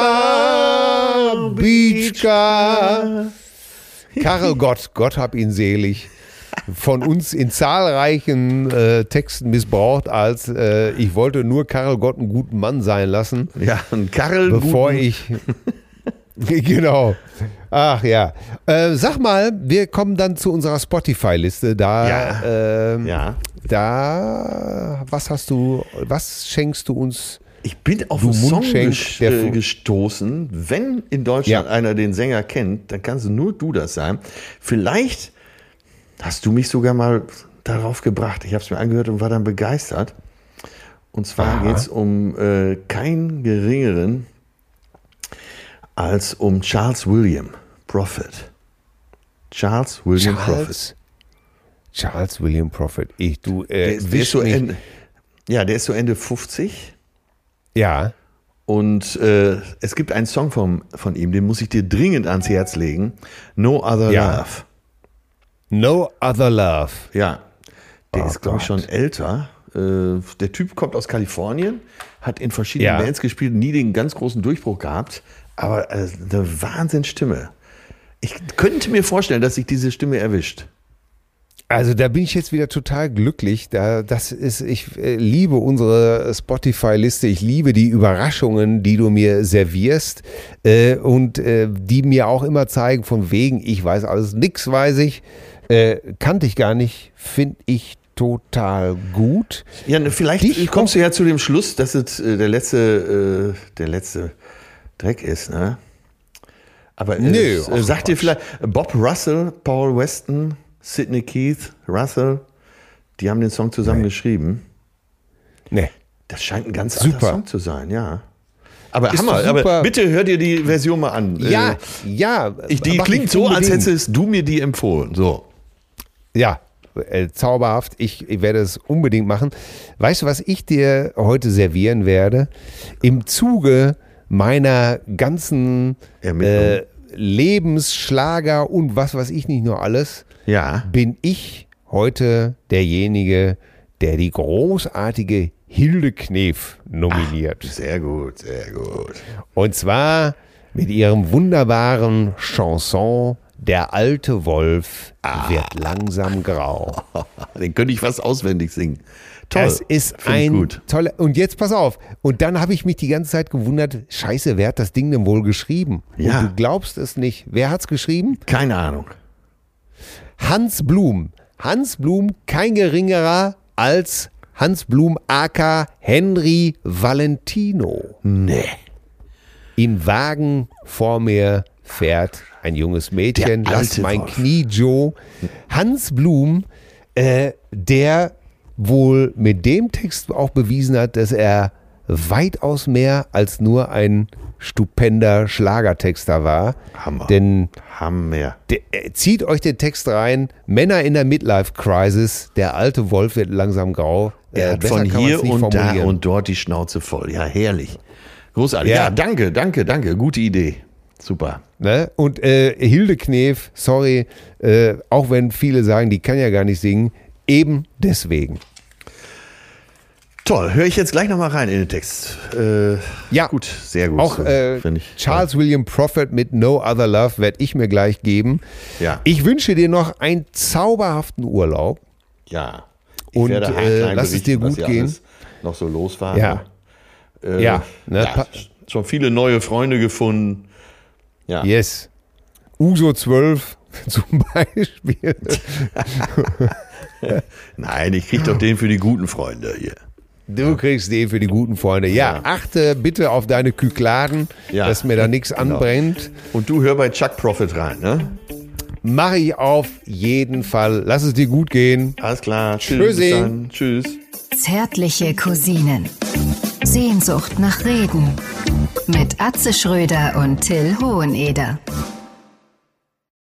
Babitschka. Karel Gott, Gott hab ihn selig. Von uns in zahlreichen äh, Texten missbraucht als äh, ich wollte nur Karel Gott einen guten Mann sein lassen. Ja, ein Karel bevor guten. ich genau. Ach ja. Äh, sag mal, wir kommen dann zu unserer Spotify-Liste. Da, ja. Äh, ja. Da, was hast du, was schenkst du uns? Ich bin auf einen Song ges- äh, gestoßen. Wenn in Deutschland ja. einer den Sänger kennt, dann kannst du nur du das sein. Vielleicht hast du mich sogar mal darauf gebracht. Ich habe es mir angehört und war dann begeistert. Und zwar geht es um äh, keinen geringeren als um Charles William Prophet. Charles William Charles, Prophet. Charles William Prophet. Ich, du, äh, der, ist, der ist so Ende, ja, der ist so Ende fünfzig. Ja. Und äh, es gibt einen Song vom, von ihm, den muss ich dir dringend ans Herz legen. No Other ja. Love. No Other Love. Ja, der oh ist, glaube ich, schon älter. Äh, der Typ kommt aus Kalifornien, hat in verschiedenen ja. Bands gespielt, nie den ganz großen Durchbruch gehabt, aber äh, eine Wahnsinnsstimme. Ich könnte mir vorstellen, dass sich diese Stimme erwischt. Also da bin ich jetzt wieder total glücklich. Da, das ist, ich äh, liebe unsere Spotify-Liste. Ich liebe die Überraschungen, die du mir servierst äh, und äh, die mir auch immer zeigen, von wegen, ich weiß alles, nix weiß ich, äh, kannte ich gar nicht, finde ich total gut. Ja, vielleicht Dich kommst du ja zu dem Schluss, dass es äh, der letzte, äh, der letzte Dreck ist, ne? Aber äh, Nö, äh, sagt dir vielleicht Bob Russell, Paul Weston, Sidney Keith, Russell, die haben den Song zusammen nee. geschrieben. Nee. Das scheint ein ganz super. alter Song zu sein, ja. Aber Ist Hammer, aber bitte hör dir die Version mal an. Ja, äh, ja. Ich, die klingt so, als hättest du mir die empfohlen. So. Ja, äh, zauberhaft. Ich, ich werde es unbedingt machen. Weißt du, was ich dir heute servieren werde? Im Zuge meiner ganzen äh, Lebensschlager und was weiß ich nicht nur alles, ja. bin ich heute derjenige, der die großartige Hilde Knef nominiert. Ach, sehr gut, sehr gut. Und zwar mit ihrem wunderbaren Chanson Der alte Wolf ah. wird langsam grau. Den könnte ich fast auswendig singen. Toll. Das ist ein toller. Und jetzt pass auf. Und dann habe ich mich die ganze Zeit gewundert, scheiße, wer hat das Ding denn wohl geschrieben? Ja. Und du glaubst es nicht. Wer hat's geschrieben? Keine Ahnung. Hans Blum. Hans Blum, kein geringerer als Hans Blum aka Henry Valentino. Nee. Im Wagen vor mir fährt ein junges Mädchen, lass mein Wolf. Knie Joe. Hans Blum, äh, der wohl mit dem Text auch bewiesen hat, dass er weitaus mehr als nur ein stupender Schlagertexter war. Hammer. Denn Hammer. Der, zieht euch den Text rein. Männer in der Midlife-Crisis. Der alte Wolf wird langsam grau. Er hat von hier und da und dort die Schnauze voll. Ja, herrlich. Großartig. Ja, ja danke, danke, danke. Gute Idee. Super. Ne? Und äh, Hilde Knef, sorry, äh, auch wenn viele sagen, die kann ja gar nicht singen, eben deswegen. Toll, höre ich jetzt gleich nochmal rein in den Text. Äh, ja, gut, sehr gut. Auch äh, ich, Charles ja. William Prophet mit No Other Love werde ich mir gleich geben. Ja. Ich wünsche dir noch einen zauberhaften Urlaub. Ja. Ich und äh, lass es dir gut gehen. Noch so los war. Ja. Äh, ja, ne? ja. Schon viele neue Freunde gefunden. Ja. Yes. Uso zwölf zum Beispiel. Nein, ich kriege doch den für die guten Freunde hier. Du kriegst den für die guten Freunde. Ja, Ja. achte bitte auf deine Kykladen, Ja. dass mir da nichts anbrennt. Und du hör bei Chuck Prophet rein, ne? Mache ich auf jeden Fall. Lass es dir gut gehen. Alles klar. Tschüss. Tschüssi. Bis dann. Tschüss. Zärtliche Cousinen. Sehnsucht nach Reden. Mit Atze Schröder und Till Hoheneder.